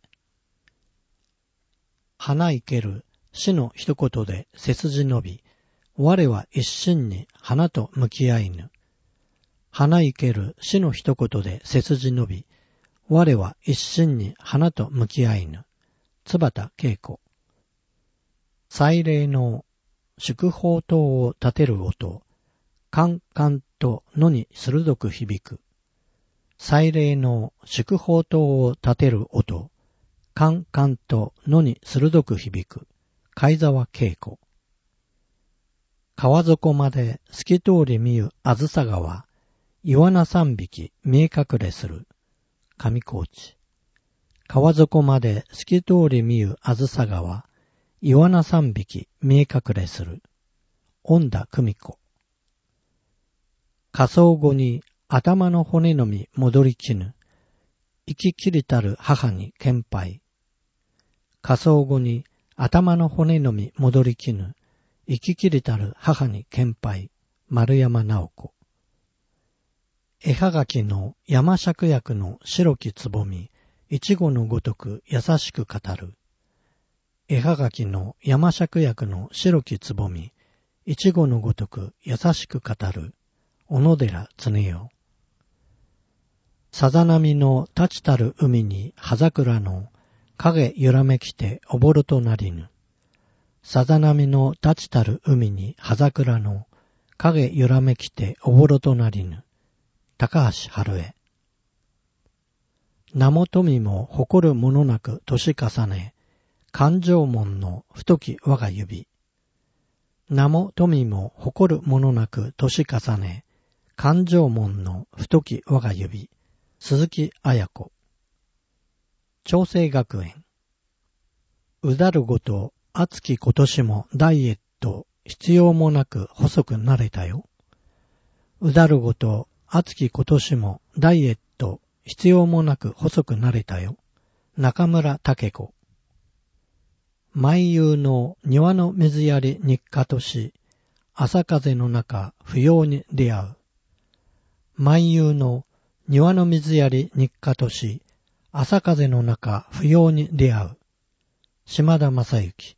花生ける死の一言で背筋伸び、我は一心に花と向き合いぬ。花生ける死の一言で背筋伸び、我は一心に花と向き合いぬ。津端恵子。祭礼の祝砲塔を立てる音、カンカンと野に鋭く響く。祭礼の祝砲塔を立てる音、カンカンと野に鋭く響く。貝沢恵子。川底まで透き通り見ゆあずさ川、イワナ3匹見え隠れする。上高地。川底まで透き通り見ゆあずさ川、イワナ3匹見え隠れする。恩田久美子。火葬後に頭の骨のみ戻りきぬ。生ききりたる母に献杯。火葬後に頭の骨のみ戻りきぬ。生ききりたる母に献杯。丸山直子。絵はがきの山芍薬の白きつぼみ、いちごのごとく優しく語る。絵はがきの山芍薬の白きつぼみ、いちごのごとく優しく語る。小野寺常世。さざ波の立ちたる海に葉桜の影揺らめきておぼろとなりぬ。さざ波の立ちたる海に葉桜の影揺らめきておぼろとなりぬ。高橋春江。名も富も誇るものなく年重ね、勘定門の太き我が指。 名も富も誇るものなく年重ね、勘定門の太き我が指、鈴木綾子。長生学園。うだるごと熱き今年もダイエット必要もなく細くなれたよ。うだるごと熱き今年もダイエット必要もなく細くなれたよ。中村武子。毎夕の庭の水やり日課とし、朝風の中不要に出会う。毎夕の庭の水やり日課とし、朝風の中不要に出会う。島田正幸。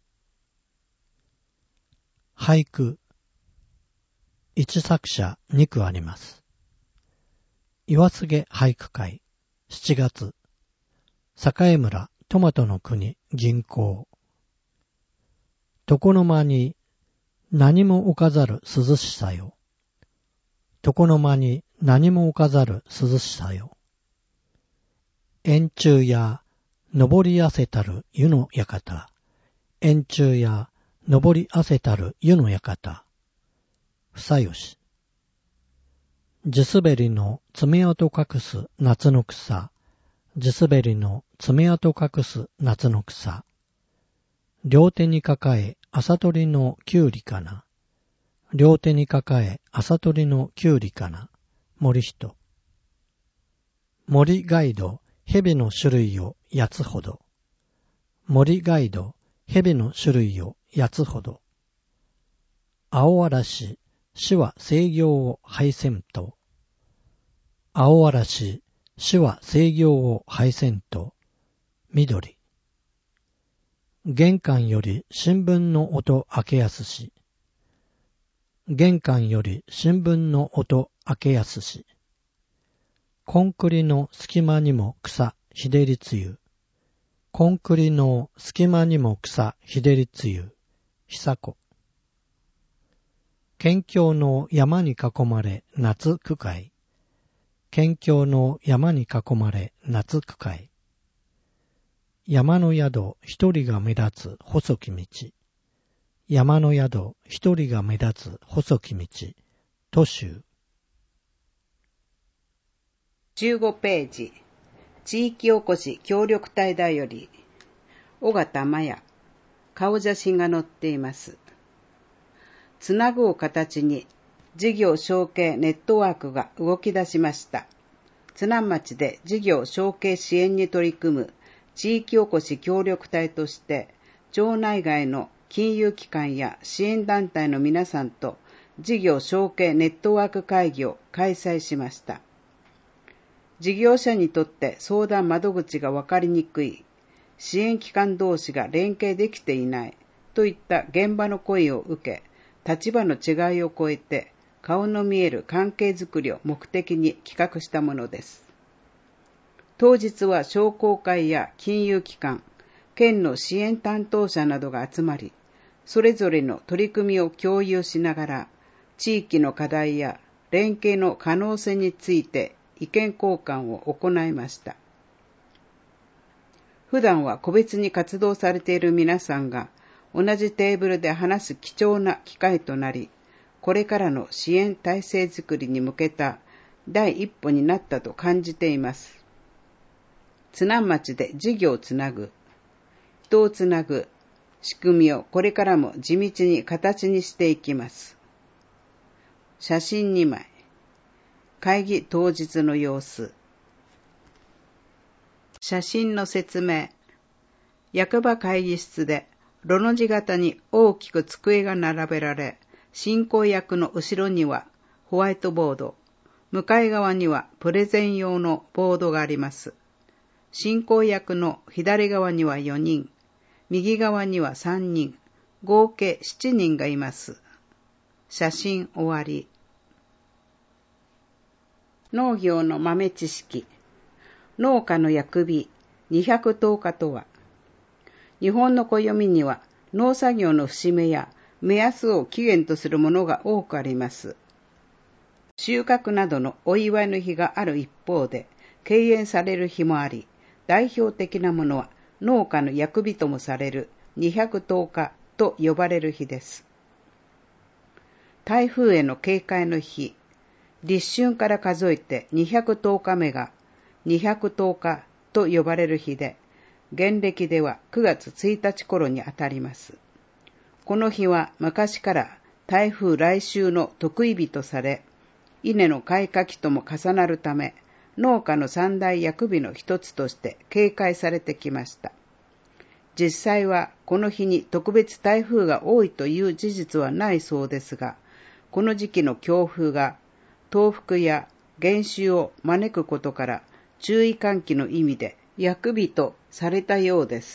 俳句。一作者2句あります。岩菅俳句会7月。栄村トマトの国銀行。床の間に何も置かざる涼しさよ。床の間に何も置かざる涼しさよ。円柱や登りあせたる湯の館。円柱や登りあせたる湯の館。房吉。地滑りの爪痕隠す夏の草。地滑りの爪痕隠す夏の草。両手に抱え朝取りのきゅうりかな。両手に抱え朝取りのきゅうりかな。森人。森ガイド蛇の種類を8つほど。森ガイド蛇の種類を8つほど。青嵐死は制御を廃せんと。青嵐死は制御を廃せんと。緑。玄関より新聞の音開けやすし。玄関より新聞の音開けやすし。コンクリの隙間にも草日照りつゆ。コンクリの隙間にも草日照りつゆ。久子。県境の山に囲まれ夏区会。県境の山に囲まれ夏区会。山の宿一人が目立つ細き道。山の宿一人が目立つ細き道。都州。 15ページ。地域おこし協力隊だより、尾形麻也、顔写真が載っています。つなぐを形に、事業承継ネットワークが動き出しました。津南町で事業承継支援に取り組む地域おこし協力隊として、町内外の金融機関や支援団体の皆さんと事業承継ネットワーク会議を開催しました。事業者にとって相談窓口が分かりにくい、支援機関同士が連携できていないといった現場の声を受け、立場の違いを超えて顔の見える関係づくりを目的に企画したものです。当日は商工会や金融機関、県の支援担当者などが集まり、それぞれの取り組みを共有しながら、地域の課題や連携の可能性について意見交換を行いました。普段は個別に活動されている皆さんが同じテーブルで話す貴重な機会となり、これからの支援体制づくりに向けた第一歩になったと感じています。津南町で事業をつなぐ、人をつなぐ仕組みをこれからも地道に形にしていきます。写真2枚。会議当日の様子。写真の説明。役場会議室でロの字型に大きく机が並べられ、進行役の後ろにはホワイトボード、向かい側にはプレゼン用のボードがあります。進行役の左側には4人、右側には3人、合計7人がいます。写真終わり。農業の豆知識。農家の役日210日とは、日本の暦には農作業の節目や目安を期限とするものが多くあります。収穫などのお祝いの日がある一方で、敬遠される日もあり、代表的なものは農家の役日ともされる210日と呼ばれる日です。 台風への警戒の日、立春から数えて210日目が210日と呼ばれる日で、元暦では9月1日頃にあたります。この日は昔から台風来襲の得意日とされ、稲の開花期とも重なるため、農家の三大厄日の一つとして警戒されてきました。実際はこの日に特別台風が多いという事実はないそうですが、この時期の強風が東北や減収を招くことから注意喚起の意味で厄日とされたようです。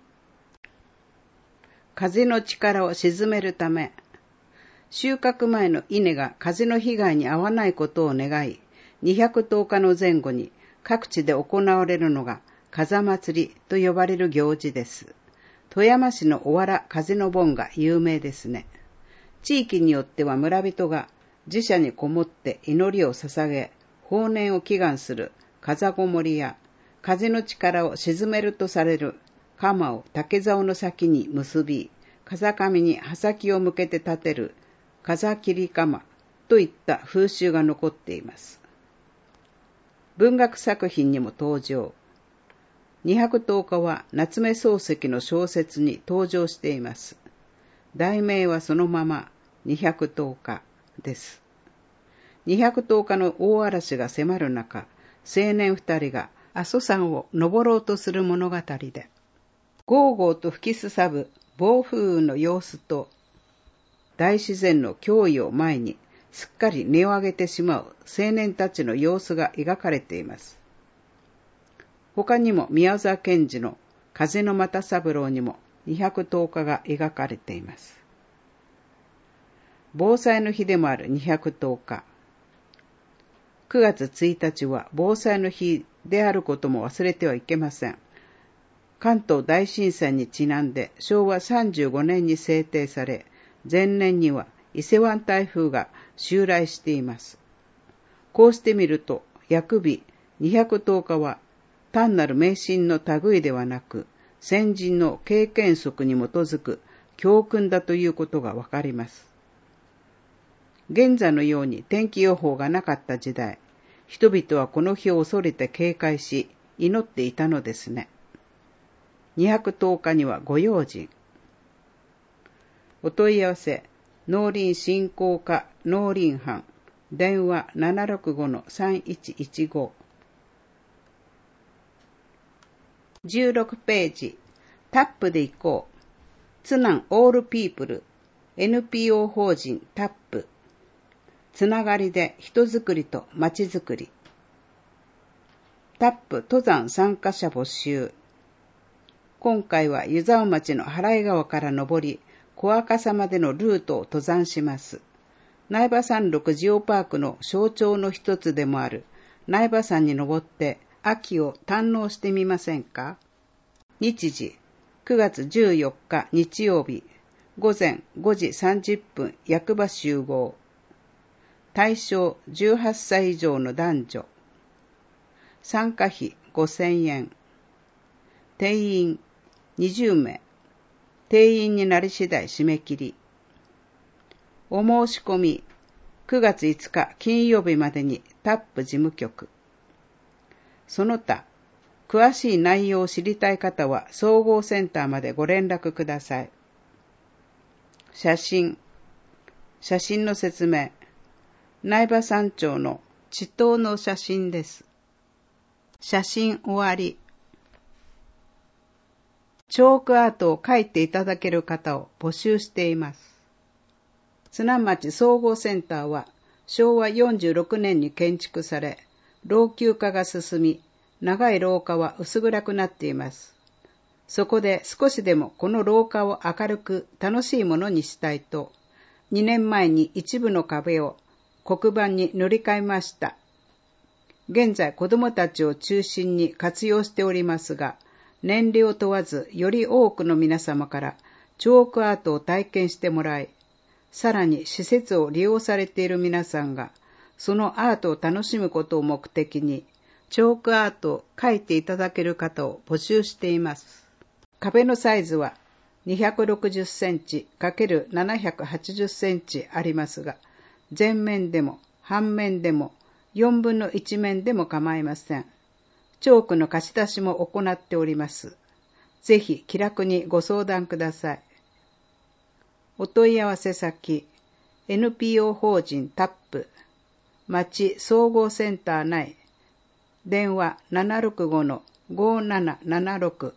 風の力を鎮めるため、収穫前の稲が風の被害に遭わないことを願い、210日の前後に各地で行われるのが風祭りと呼ばれる行事です。富山市のおわら風の盆が有名ですね。地域によっては村人が寺社にこもって祈りを捧げ、豊年を祈願する風ごもりや、風の力を鎮めるとされる鎌を竹竿の先に結び、風上に刃先を向けて立てる風切り鎌といった風習が残っています。文学作品にも登場。210日は夏目漱石の小説に登場しています。題名はそのまま210日です。210日の大嵐が迫る中、青年二人が阿蘇山を登ろうとする物語で、ゴーゴーと吹きすさぶ暴風雨の様子と大自然の脅威を前にすっかり音を上げてしまう青年たちの様子が描かれています。他にも宮沢賢治の風の又三郎にも210日が描かれています。防災の日でもある210日。9月1日は防災の日であることも忘れてはいけません。関東大震災にちなんで昭和35年に制定され、前年には伊勢湾台風が襲来しています。こうしてみると、厄日210日は単なる迷信の類ではなく、先人の経験則に基づく教訓だということがわかります。現在のように天気予報がなかった時代、人々はこの日を恐れて警戒し、祈っていたのですね。210日にはご用心。お問い合わせ、農林振興課農林班、電話 765-3115。16ページ、タップで行こう。津南オールピープル、NPO 法人タップ。つながりで人づくりとまちづくり。タップ登山参加者募集。今回は湯沢町の払川から登り、小赤さまでのルートを登山します。苗場山麓ジオパークの象徴の一つでもある苗場山に登って秋を堪能してみませんか？日時、9月14日日曜日、午前5時30分役場集合。対象18歳以上の男女。参加費5000円。定員20名。定員になり次第締め切り。お申し込み9月5日金曜日までにタップ事務局。その他、詳しい内容を知りたい方は総合センターまでご連絡ください。写真の説明。苗場山頂の地頭の写真です。写真終わり。チョークアートを描いていただける方を募集しています。津南町総合センターは昭和46年に建築され、老朽化が進み、長い廊下は薄暗くなっています。そこで少しでもこの廊下を明るく楽しいものにしたいと、2年前に一部の壁を黒板に塗り替えました。現在子どもたちを中心に活用しておりますが、年齢を問わずより多くの皆様からチョークアートを体験してもらい、さらに施設を利用されている皆さんがそのアートを楽しむことを目的にチョークアートを描いていただける方を募集しています。壁のサイズは 260センチ ×780 センチありますが、前面でも半面でも4分の1面でも構いません。チョークの貸し出しも行っております。ぜひ気楽にご相談ください。お問い合わせ先、NPO 法人タップ、町総合センター内、電話 765-5776、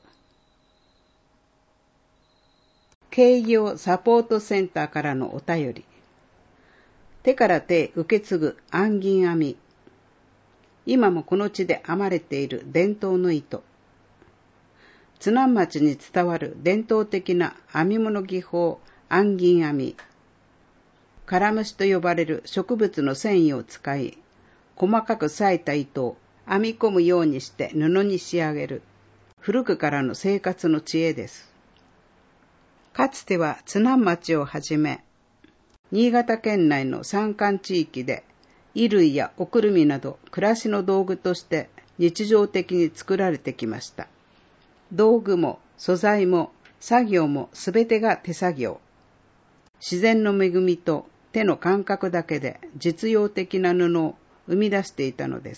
営業サポートセンターからのお便り。手から手へ受け継ぐ安銀編み。今もこの地で編まれている伝統の糸。津南町に伝わる伝統的な編み物技法、安銀編み。カラムシと呼ばれる植物の繊維を使い、細かく裂いた糸を編み込むようにして布に仕上げる。古くからの生活の知恵です。かつては津南町をはじめ、新潟県内の山間地域で、衣類やおくるみなど暮らしの道具として日常的に作られてきました。道具も素材も作業もすべてが手作業。自然の恵みと手の感覚だけで実用的な布を生み出していたのです。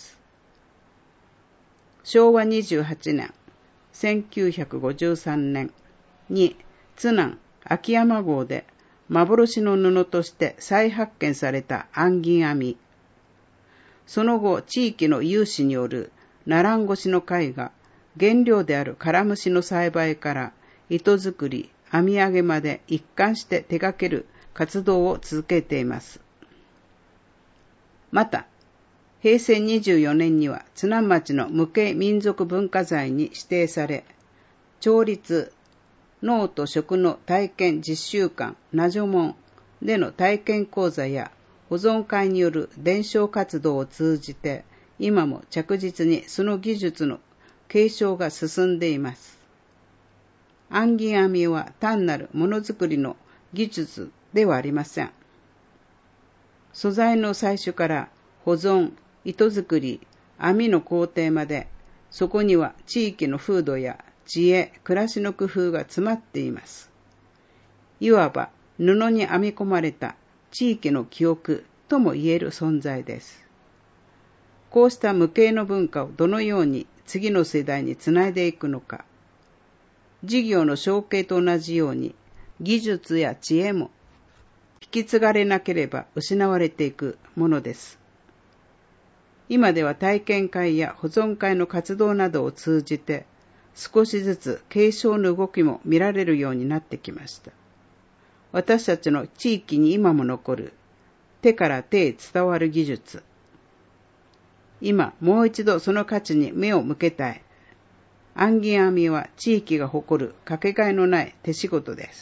昭和28年、1953年に津南秋山郷で幻の布として再発見された安銀編み。その後、地域の有志によるナラン越しの会が原料であるカラムシの栽培から糸作り、編み上げまで一貫して手掛ける活動を続けています。また、平成24年には津南町の無形民族文化財に指定され、町立農と食の体験実習館ナジョモンでの体験講座や保存会による伝承活動を通じて、今も着実にその技術の継承が進んでいます。安銀編みは単なるものづくりの技術ではありません。素材の採取から保存、糸作り、編みの工程まで、そこには地域の風土や知恵、暮らしの工夫が詰まっています。いわば布に編み込まれた地域の記憶とも言える存在です。こうした無形の文化をどのように次の世代につないでいくのか。事業の承継と同じように技術や知恵も引き継がれなければ失われていくものです。今では体験会や保存会の活動などを通じて少しずつ継承の動きも見られるようになってきました。私たちの地域に今も残る手から手へ伝わる技術。今もう一度その価値に目を向けたい。安銀編みは地域が誇るかけがえのない手仕事です。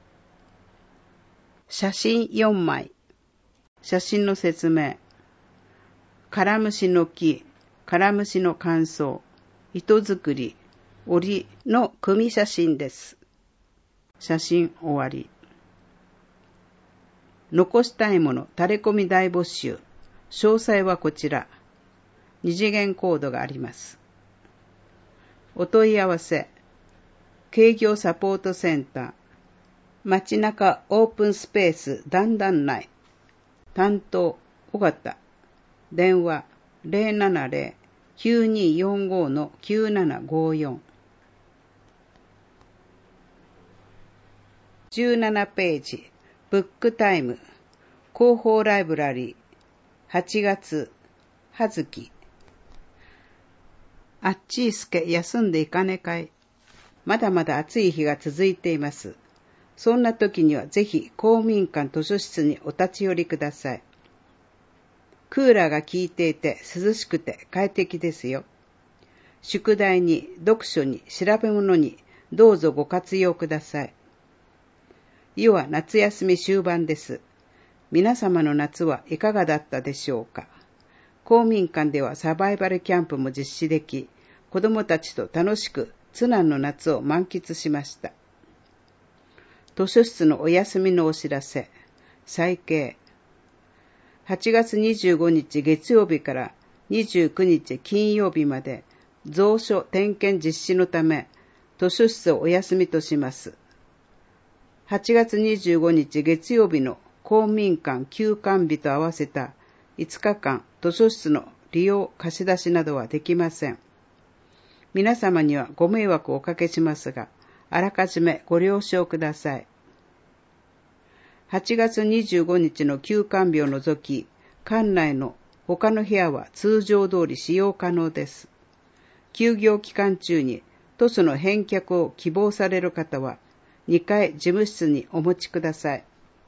写真4枚。写真の説明。カラムシの木、カラムシの乾燥、糸作り、織の組写真です。写真終わり。残したいものタレコミ大募集。詳細はこちら。2次元コードがあります。お問い合わせ。営業サポートセンター。街中オープンスペース段々内。担当、尾形。電話 070-9245-9754。17ページ。ブックタイム。広報ライブラリー。8月。はずき。あっちいすけ休んでいかねかい。まだまだ暑い日が続いています。そんな時にはぜひ公民館図書室にお立ち寄りください。クーラーが効いていて涼しくて快適ですよ。宿題に読書に調べ物にどうぞご活用ください。夜は夏休み終盤です。皆様の夏はいかがだったでしょうか。公民館ではサバイバルキャンプも実施でき、子どもたちと楽しく津南の夏を満喫しました。図書室のお休みのお知らせ。再掲。8月25日月曜日から29日金曜日まで蔵書点検実施のため図書室をお休みとします。 8月25日月曜日の公民館休館日と合わせた5日間図書室の利用貸し出しなどはできません。皆様にはご迷惑をおかけしますが、あらかじめご了承ください。8月25日の休館日を除き、館内の他の部屋は通常通り使用可能です。休業期間中に図書の返却を希望される方は、2階事務室にお持ちください。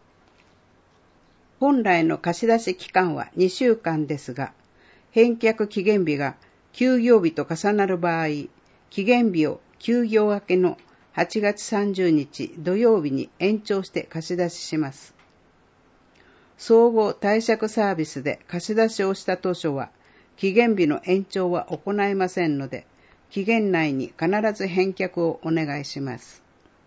本来の貸し出し期間は2週間ですが、返却期限日が休業日と重なる場合、期限日を休業明けの8月30日土曜日に延長して貸し出しします。総合貸借サービスで貸し出しをした図書は、期限日の延長は行いませんので、期限内に必ず返却をお願いします。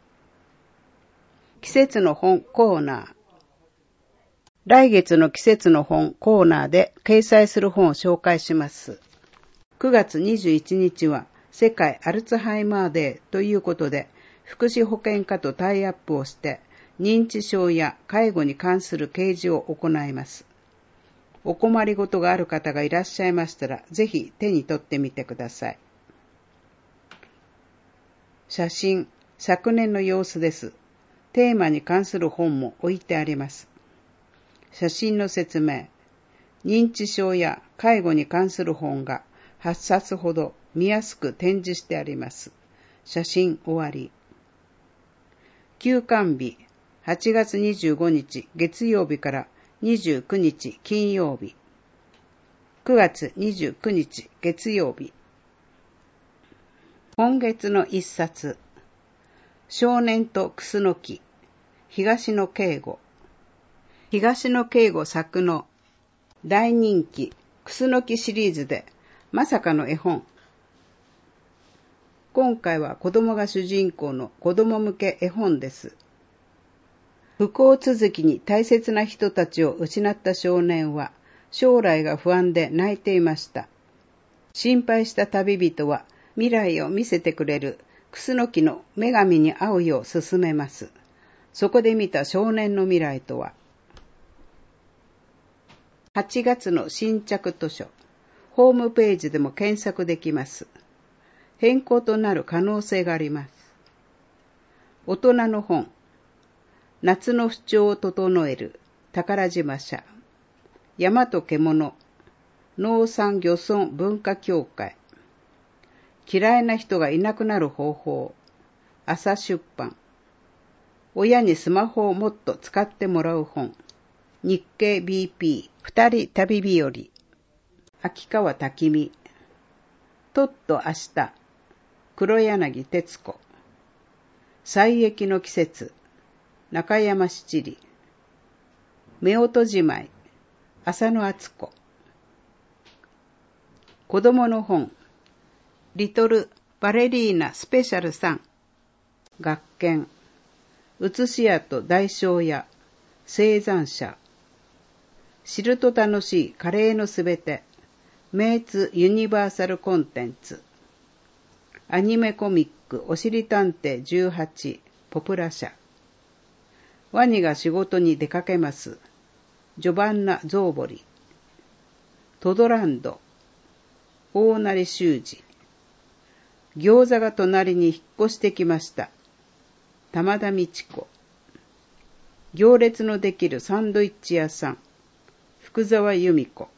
季節の本コーナー。来月の季節の本コーナーで掲載する本を紹介します。9月21日は世界アルツハイマーデーということで、福祉保険課とタイアップをして、認知症や介護に関する掲示を行います。お困りごとがある方がいらっしゃいましたら、ぜひ手に取ってみてください。写真、昨年の様子です。テーマに関する本も置いてあります。写真の説明。認知症や介護に関する本が8冊ほど見やすく展示してあります。写真終わり。休館日、8月25日月曜日から29日金曜日。9月29日月曜日。今月の一冊。少年とクスノキ、東野圭吾。東野圭吾作の大人気クスノキシリーズでまさかの絵本。今回は子供が主人公の子供向け絵本です。不幸続きに大切な人たちを失った少年は将来が不安で泣いていました。心配した旅人は未来を見せてくれるクスノキの女神に会うよう勧めます。そこで見た少年の未来とは。8月の新着図書。ホームページでも検索できます。変更となる可能性があります。大人の本。夏の不調を整える宝島社。山と獣。農産漁村文化協会。嫌いな人がいなくなる方法。朝出版。親にスマホをもっと使ってもらう本。日経 BP 二人旅日和。秋川滝美。とっと明日。黒柳徹子。最益の季節。中山七里。夫婦じまい。浅野敦子。子供の本。リトル・バレリーナ・スペシャル3。学研。写し屋と代償屋。生産者。知ると楽しいカレーのすべて。名ツユニバーサルコンテンツ。アニメコミックおしり探偵18ポプラ社。ワニが仕事に出かけます。ジョバンナ・ゾーボリ。トドランド。大成修二。餃子が隣に引っ越してきました。玉田美智子。行列のできるサンドイッチ屋さん。福沢由美子。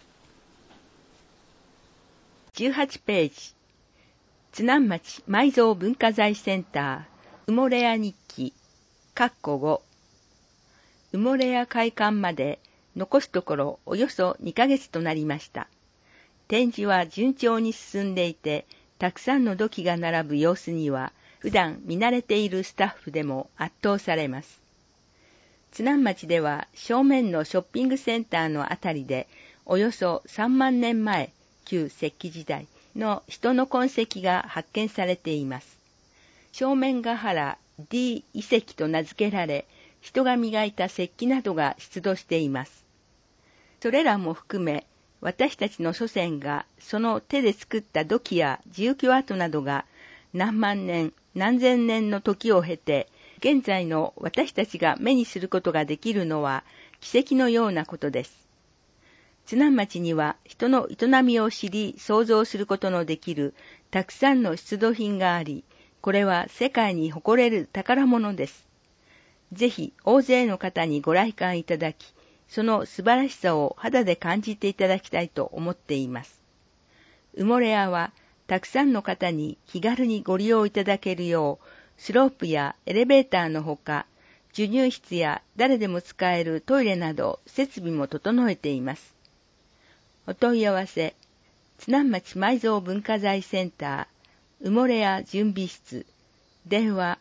18ページ。津南町埋蔵文化財センター、埋もれ屋日記、括弧5。埋もれ屋開館まで残すところおよそ2ヶ月となりました。展示は順調に進んでいて、たくさんの土器が並ぶ様子には、普段見慣れているスタッフでも圧倒されます。津南町では正面のショッピングセンターのあたりで、およそ3万年前、旧石器時代の人の痕跡が発見されています。正面ヶ原 D 遺跡と名付けられ、人が磨いた石器などが出土しています。それらも含め、私たちの祖先がその手で作った土器や住居跡などが何万年、何千年の時を経て、 現在の私たちが目にすることができるのは奇跡のようなことです。津南町には人の営みを知り想像することのできるたくさんの出土品があり、これは世界に誇れる宝物です。ぜひ大勢の方にご来館いただき、その素晴らしさを肌で感じていただきたいと思っています。埋もれ屋はたくさんの方に気軽にご利用いただけるよう、スロープやエレベーターのほか、授乳室や誰でも使えるトイレなど設備も整えています。お問い合わせ、津南町埋蔵文化財センター、埋もれ屋準備室、電話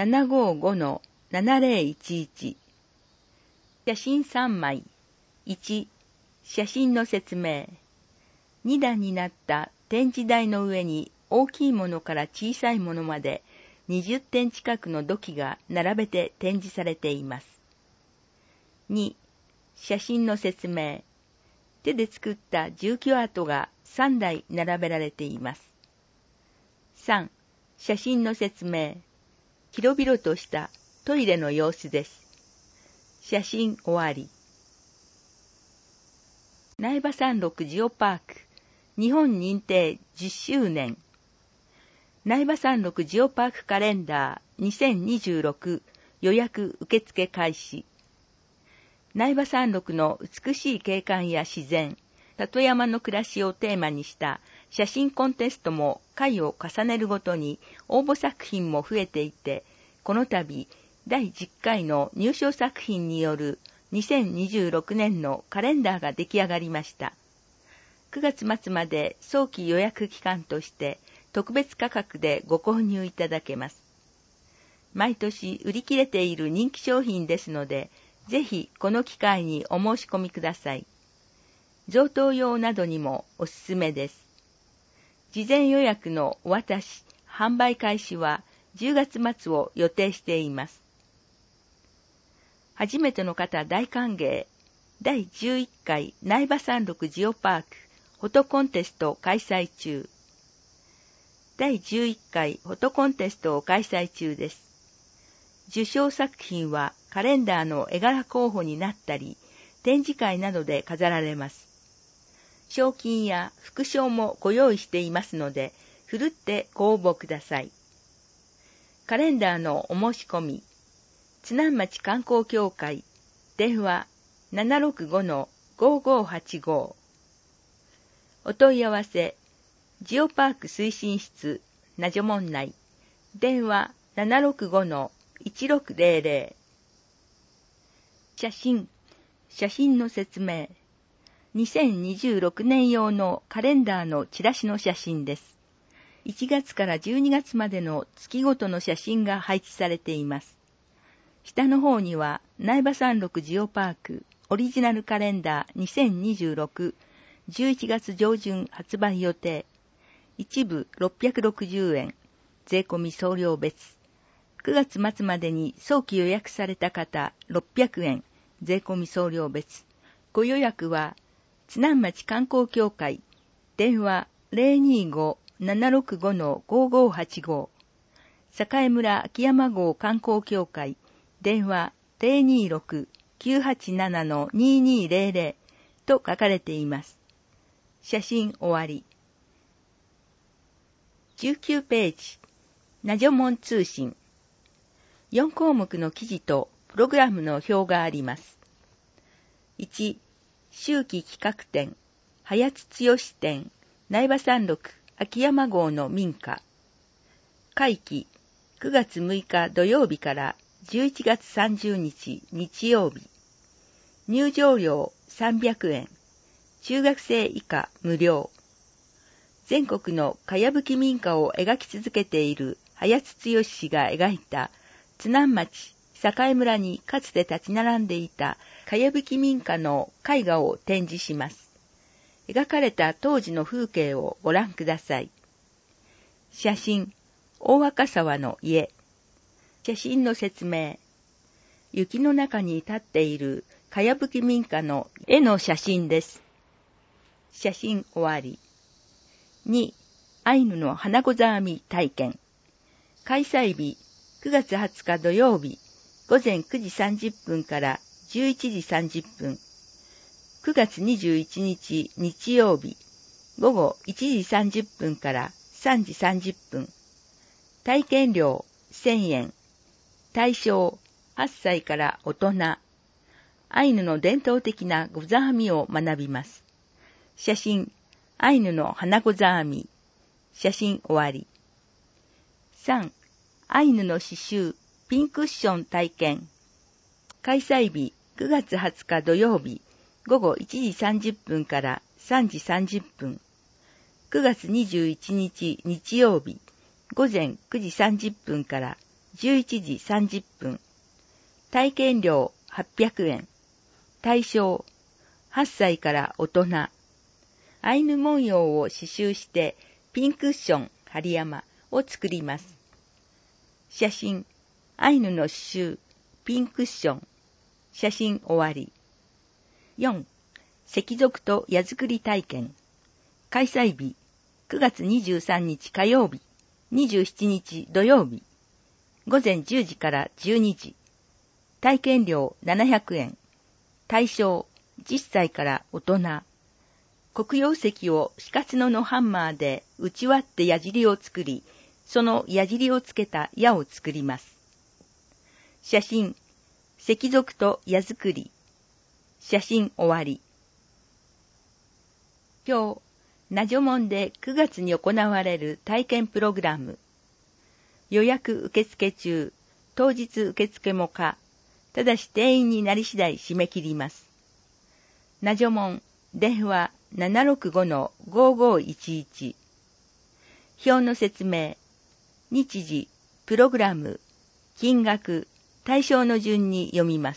755-7011。写真3枚。1、写真の説明。2段になった展示台の上に大きいものから小さいものまで20点近くの土器が並べて展示されています。2、写真の説明。手で作った住居跡が3台並べられています。3、写真の説明。広々としたトイレの様子です。写真終わり。苗場山麓ジオパーク日本認定10周年。苗場山麓ジオパークカレンダー2026予約受付開始。苗場山麓の美しい景観や自然、里山の暮らしをテーマにした写真コンテストも回を重ねるごとに応募作品も増えていて、この度第10回の入賞作品による2026年のカレンダーが出来上がりました。9月末まで早期予約期間として特別価格でご購入いただけます。毎年売り切れている人気商品ですので、ぜひこの機会にお申し込みください。贈答用などにもおすすめです。事前予約のお渡し、販売開始は10月末を予定しています。初めての方大歓迎。第11回苗場山麓ジオパークフォトコンテスト開催中。第11回フォトコンテストを開催中です。受賞作品はカレンダーの絵柄候補になったり、展示会などで飾られます。賞金や副賞もご用意していますので、ふるってご応募ください。カレンダーのお申し込み、津南町観光協会、電話 765-5585。お問い合わせ、ジオパーク推進室、ナジョ門内、電話 765-1600。写真の説明。2026年用のカレンダーのチラシの写真です。1月から12月までの月ごとの写真が配置されています。下の方には苗場山麓ジオパークオリジナルカレンダー2026 11月上旬発売予定。一部660円、税込み送料別。9月末までに早期予約された方600円、税込み送料別。ご予約は津南町観光協会、電話 025-765-5585。栄村秋山郷観光協会、電話 026-987-2200 と書かれています。写真終わり。19ページ、ナジョモン通信。4項目の記事とプログラムの表があります。1、秋季企画展、早津剛展、苗場山麓秋山郷の民家。会期、9月6日土曜日から11月30日日曜日。入場料300円。中学生以下無料。全国のかやぶき民家を描き続けている早津剛氏が描いた津南町栄村にかつて立ち並んでいたかやぶき民家の絵画を展示します。描かれた当時の風景をご覧ください。写真、大若沢の家。写真の説明。雪の中に立っているかやぶき民家の絵の写真です。写真終わり。2、アイヌの花ござ編み体験。開催日、9 9月20日土曜日、午前9時30分から11時30分。9月21日日曜日、午後1時30分から3時30分。体験料1000円。対象8歳から大人。アイヌの伝統的なゴザ編みを学びます。写真、アイヌの花ゴザ編み。写真終わり。3、アイヌの刺繍、ピンクッション体験。開催日、9月20日土曜日、午後1時30分から3時30分。9月21日日曜日、午前9時30分から11時30分。体験料800円。対象、8歳から大人。アイヌ文様を刺繍してピンクッション、針山を作ります。写真、アイヌの刺繍、ピンクッション。写真終わり。4、石族と矢作り体験。開催日、9月23日火曜日、27日土曜日。午前10時から12時。体験料700円。対象、10歳から大人。黒曜石を死活のハンマーで打ち割って矢尻を作り、その矢尻をつけた矢を作ります。写真、石族と矢作り。写真終わり。今日、ナジョモンで9月に行われる体験プログラム。予約受付中、当日受付も可。ただし定員になり次第締め切ります。ナジョモン、電話 765-5511。表の説明、日時、プログラム、金額、対象の順に読みます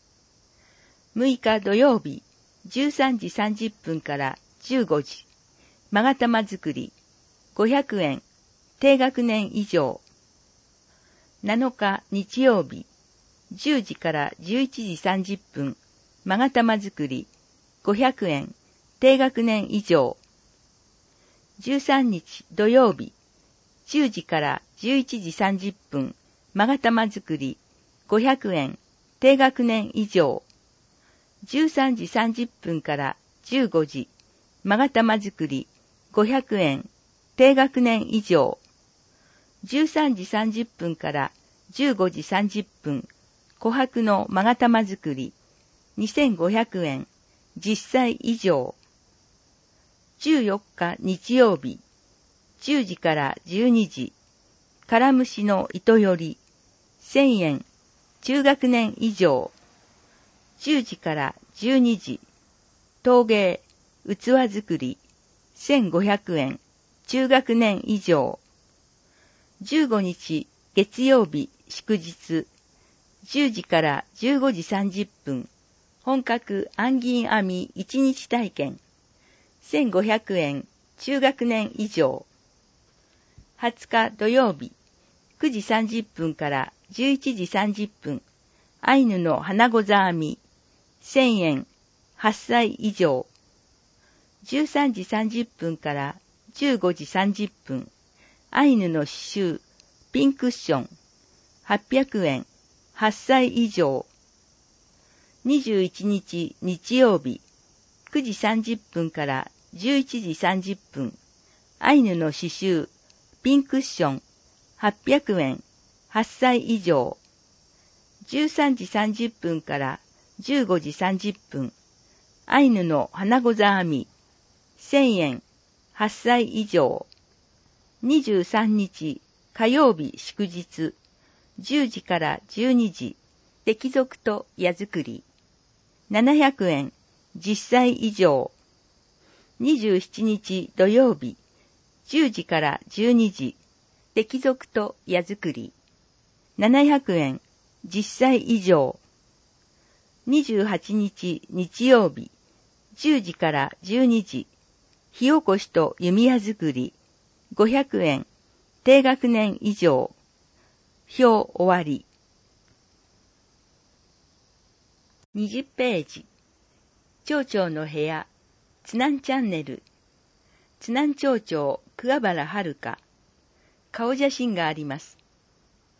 。6日土曜日、13時30分から15時。勾玉作り、500円、低学年以上。7日日曜日、10時から11時30分、勾玉作り、500円、低学年以上。13日土曜日、10時から11時30分、勾玉作り、500円、低学年以上。13時30分から15時、勾玉作り、500円、低学年以上。13時30分から15時30分、琥珀の勾玉作り、2500円、10歳以上。14日日曜日、10時から12時、カラムシの糸より、1000円、中学年以上。10時から12時、陶芸、器作り、1500円、中学年以上。15日月曜日祝日、10時から15時30分、本格暗銀編み1日体験、1500円、中学年以上。20日土曜日、9時30分から11時30分、アイヌの花ござ編み、1000円、8歳以上。13時30分から15時30分、アイヌの刺繍、ピンクッション、800円、8歳以上。21日日曜日、9時30分から11時30分、アイヌの刺繍、ピンクッション、800円、8歳以上。13時30分から15時30分、アイヌの花ござ編み、1000円、8歳以上。23日火曜日祝日、10時から12時、石族と矢作り、700円、10歳以上。27日土曜日、10時から12時、石族と矢作り、700円、10歳以上。28日日曜日、10時から12時、火起こしと弓矢作り、500円、低学年以上。表終わり。20ページ。町長の部屋、津南チャンネル。津南町長、桑原遥。顔写真があります。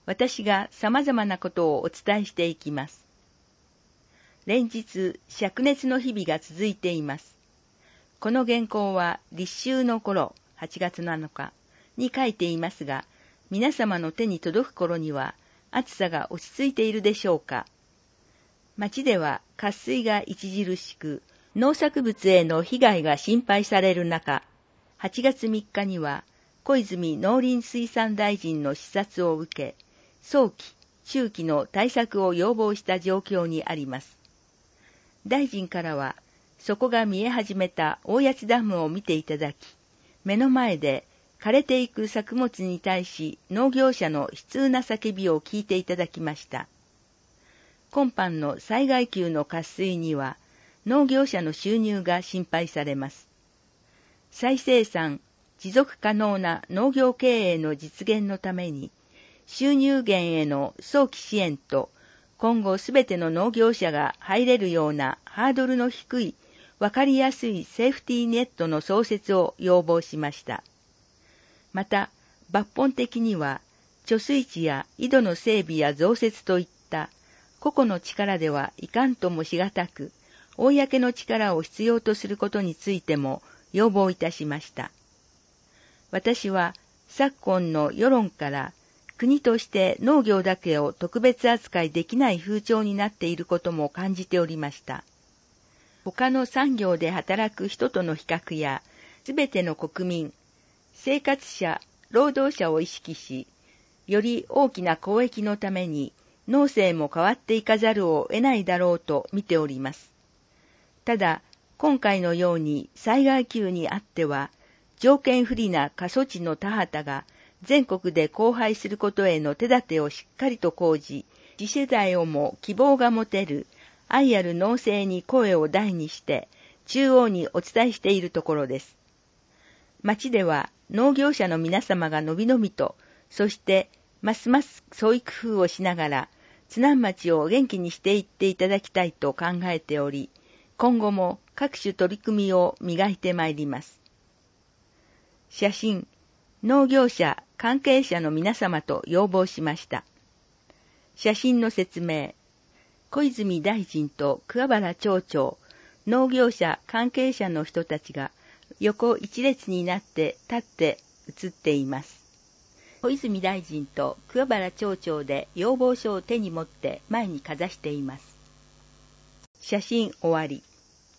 私が様々なことをお伝えしていきます。連日、灼熱の日々が続いています。この原稿は立秋の頃、8月7日に書いていますが、皆様の手に届く頃には暑さが落ち着いているでしょうか。町では渇水が著しく、農作物への被害が心配される中、8月3日には小泉農林水産大臣の視察を受け、早期、中期の対策を要望した状況にあります。大臣からは、底が見え始めた大谷ダムを見ていただき、目の前で枯れていく作物に対し農業者の悲痛な叫びを聞いていただきました。今般の災害級の渇水には、農業者の収入が心配されます。再生産、持続可能な農業経営の実現のために、収入源への早期支援と、今後すべての農業者が入れるようなハードルの低い、わかりやすいセーフティーネットの創設を要望しました。また、抜本的には、貯水池や井戸の整備や増設といった個々の力ではいかんともしがたく、公の力を必要とすることについても要望いたしました。私は昨今の世論から国として農業だけを特別扱いできない風潮になっていることも感じておりました。他の産業で働く人との比較や、すべての国民、生活者、労働者を意識し、より大きな公益のために農政も変わっていかざるを得ないだろうと見ております。ただ、今回のように災害級にあっては、条件不利な過疎地の田畑が全国で荒廃することへの手立てをしっかりと講じ、次世代をも希望が持てる愛ある農政に声を大にして中央にお伝えしているところです。町では農業者の皆様がのびのびと、そしてますます創意工夫をしながら、津南町を元気にしていっていただきたいと考えており、今後も各種取り組みを磨いてまいります。写真、農業者、関係者の皆様と要望しました。写真の説明、小泉大臣と桑原町長、農業者、関係者の人たちが横一列になって立って写っています。小泉大臣と桑原町長で要望書を手に持って前にかざしています。写真終わり。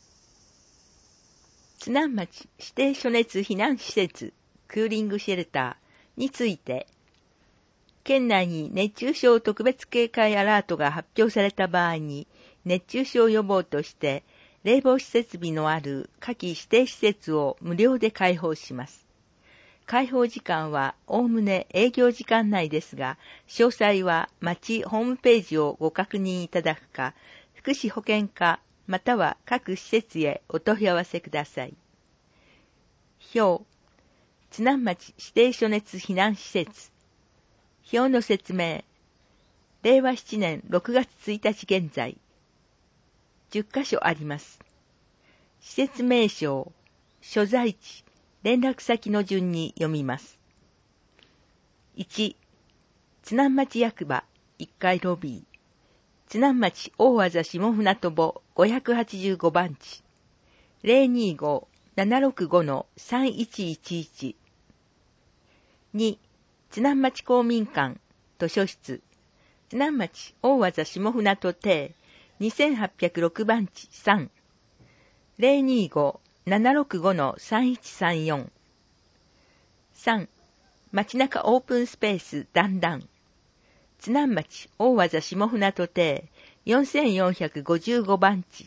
津南町指定暑熱避難施設クーリングシェルターについて、県内に熱中症特別警戒アラートが発表された場合に熱中症予防として冷房施設備のある夏季指定施設を無料で開放します。開放時間はおおむね営業時間内ですが、詳細は町ホームページをご確認いただくか、福祉保健課または各施設へお問い合わせください。表、津南町指定暑熱避難施設。表の説明。令和7年6月1日現在。10カ所あります。施設名称、所在地、連絡先の順に読みます。1、津南町役場1階ロビー。津南町大和座下船渡585番地。025-765-3111。2、津南町公民館図書室。津南町大和座下船渡邸2806番地3。025-765-3134。3、町中オープンスペース段々。津南町大和座下船渡邸4455番地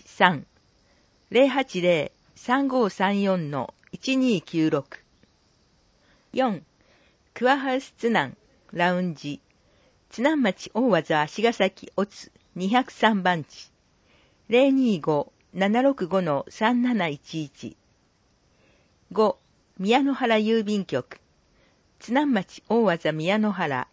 3。080-3534-1296。4、クアハウス津南ラウンジ。津南町大和座足ヶ崎オツ203番地。025-765-3711。5、宮野原郵便局。津南町大和座宮野原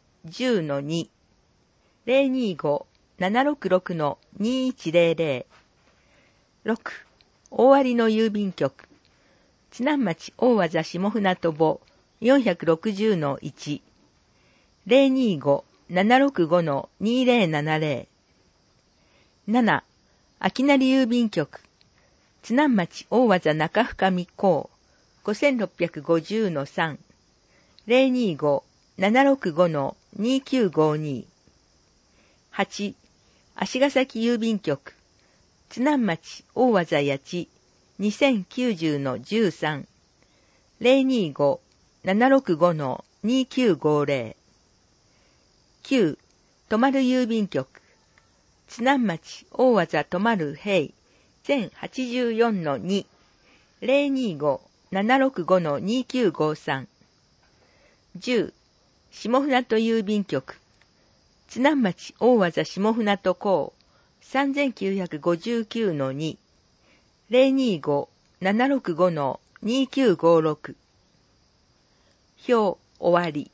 10-2。025-766-2100。6、大有の郵便局。津南町大和座下船渡460-1。 765-2070。7、秋成郵便局、津南町大技中深見港、5650-3、025-765-2952。8、足ヶ崎郵便局、津南町大技八地、2090-13、025-765-2950。9、泊丸郵便局、津南町大技泊丸平、1084-2、025-765-2953。10、下船渡郵便局、津南町大技下船渡港、3959-2、025-765-2956。表終わり。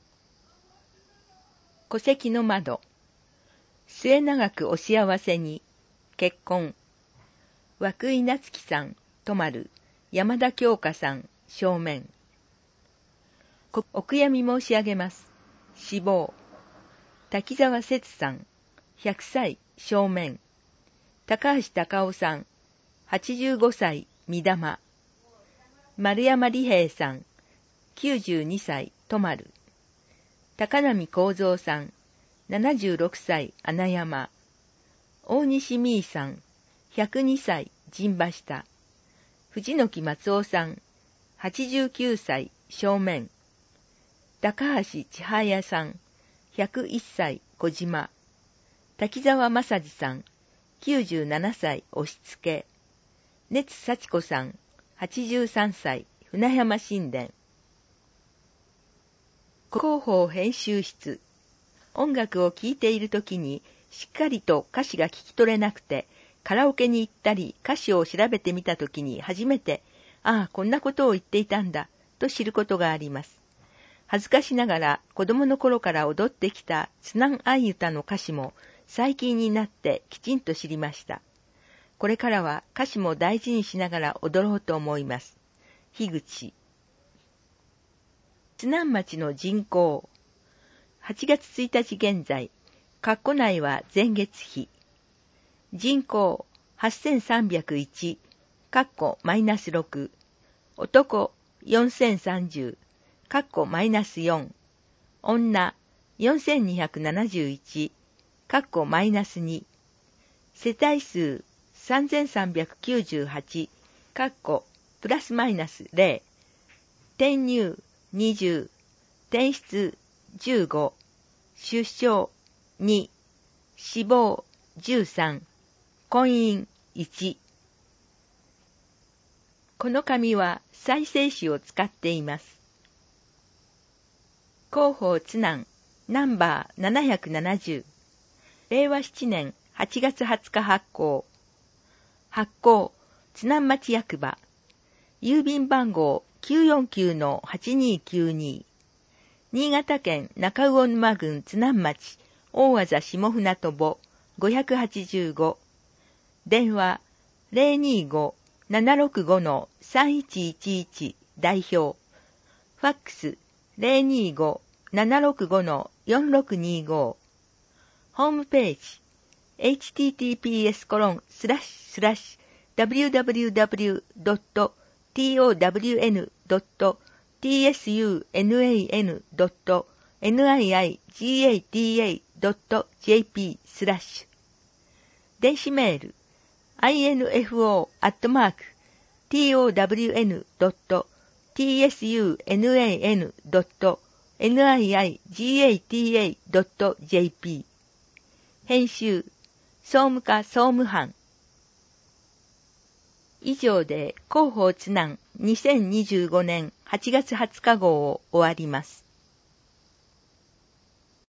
戸籍の窓。末永くお幸せに。結婚。涌井夏樹さん、泊まる。山田京香さん、正面。お悔やみ申し上げます。死亡。滝沢節さん、100歳、正面。高橋隆夫さん、85歳、御霊。丸山理平さん、92歳、泊まる。高波幸三さん、76歳、穴山。大西美衣さん、102歳、陣馬下。藤木松夫さん、89歳、正面。高橋千早さん、101歳、小島。滝沢正治さん、97歳、押し付け。熱幸子さん、83歳、船山神殿。広報編集室。音楽を聴いているときにしっかりと歌詞が聞き取れなくて、カラオケに行ったり歌詞を調べてみたときに初めて、ああ、こんなことを言っていたんだ、と知ることがあります。恥ずかしながら子供の頃から踊ってきた津南愛歌の歌詞も最近になってきちんと知りました。これからは歌詞も大事にしながら踊ろうと思います。樋口。津南町の人口。8月1日現在、括弧内は前月比。人口8301、括弧マイナス6。男4030、括弧マイナス4。女4271、括弧マイナス2。世帯数3398、括弧プラスマイナス0。転入20、転出15、出生2、死亡13、婚姻1。この紙は再生紙を使っています。広報津南ナンバー770、令和7年8月20日発行。発行津南町役場、郵便番号949-8292、新潟県中魚沼郡津南町大技下船渡585、電話 025-765-3111 代表、ファックス 025-765-4625、ホームページ https://www.town.niigata.jp/ 電子メール info@town.niigata.jp 編集総務課総務班。以上で広報津南2025年8月20日号を終わります。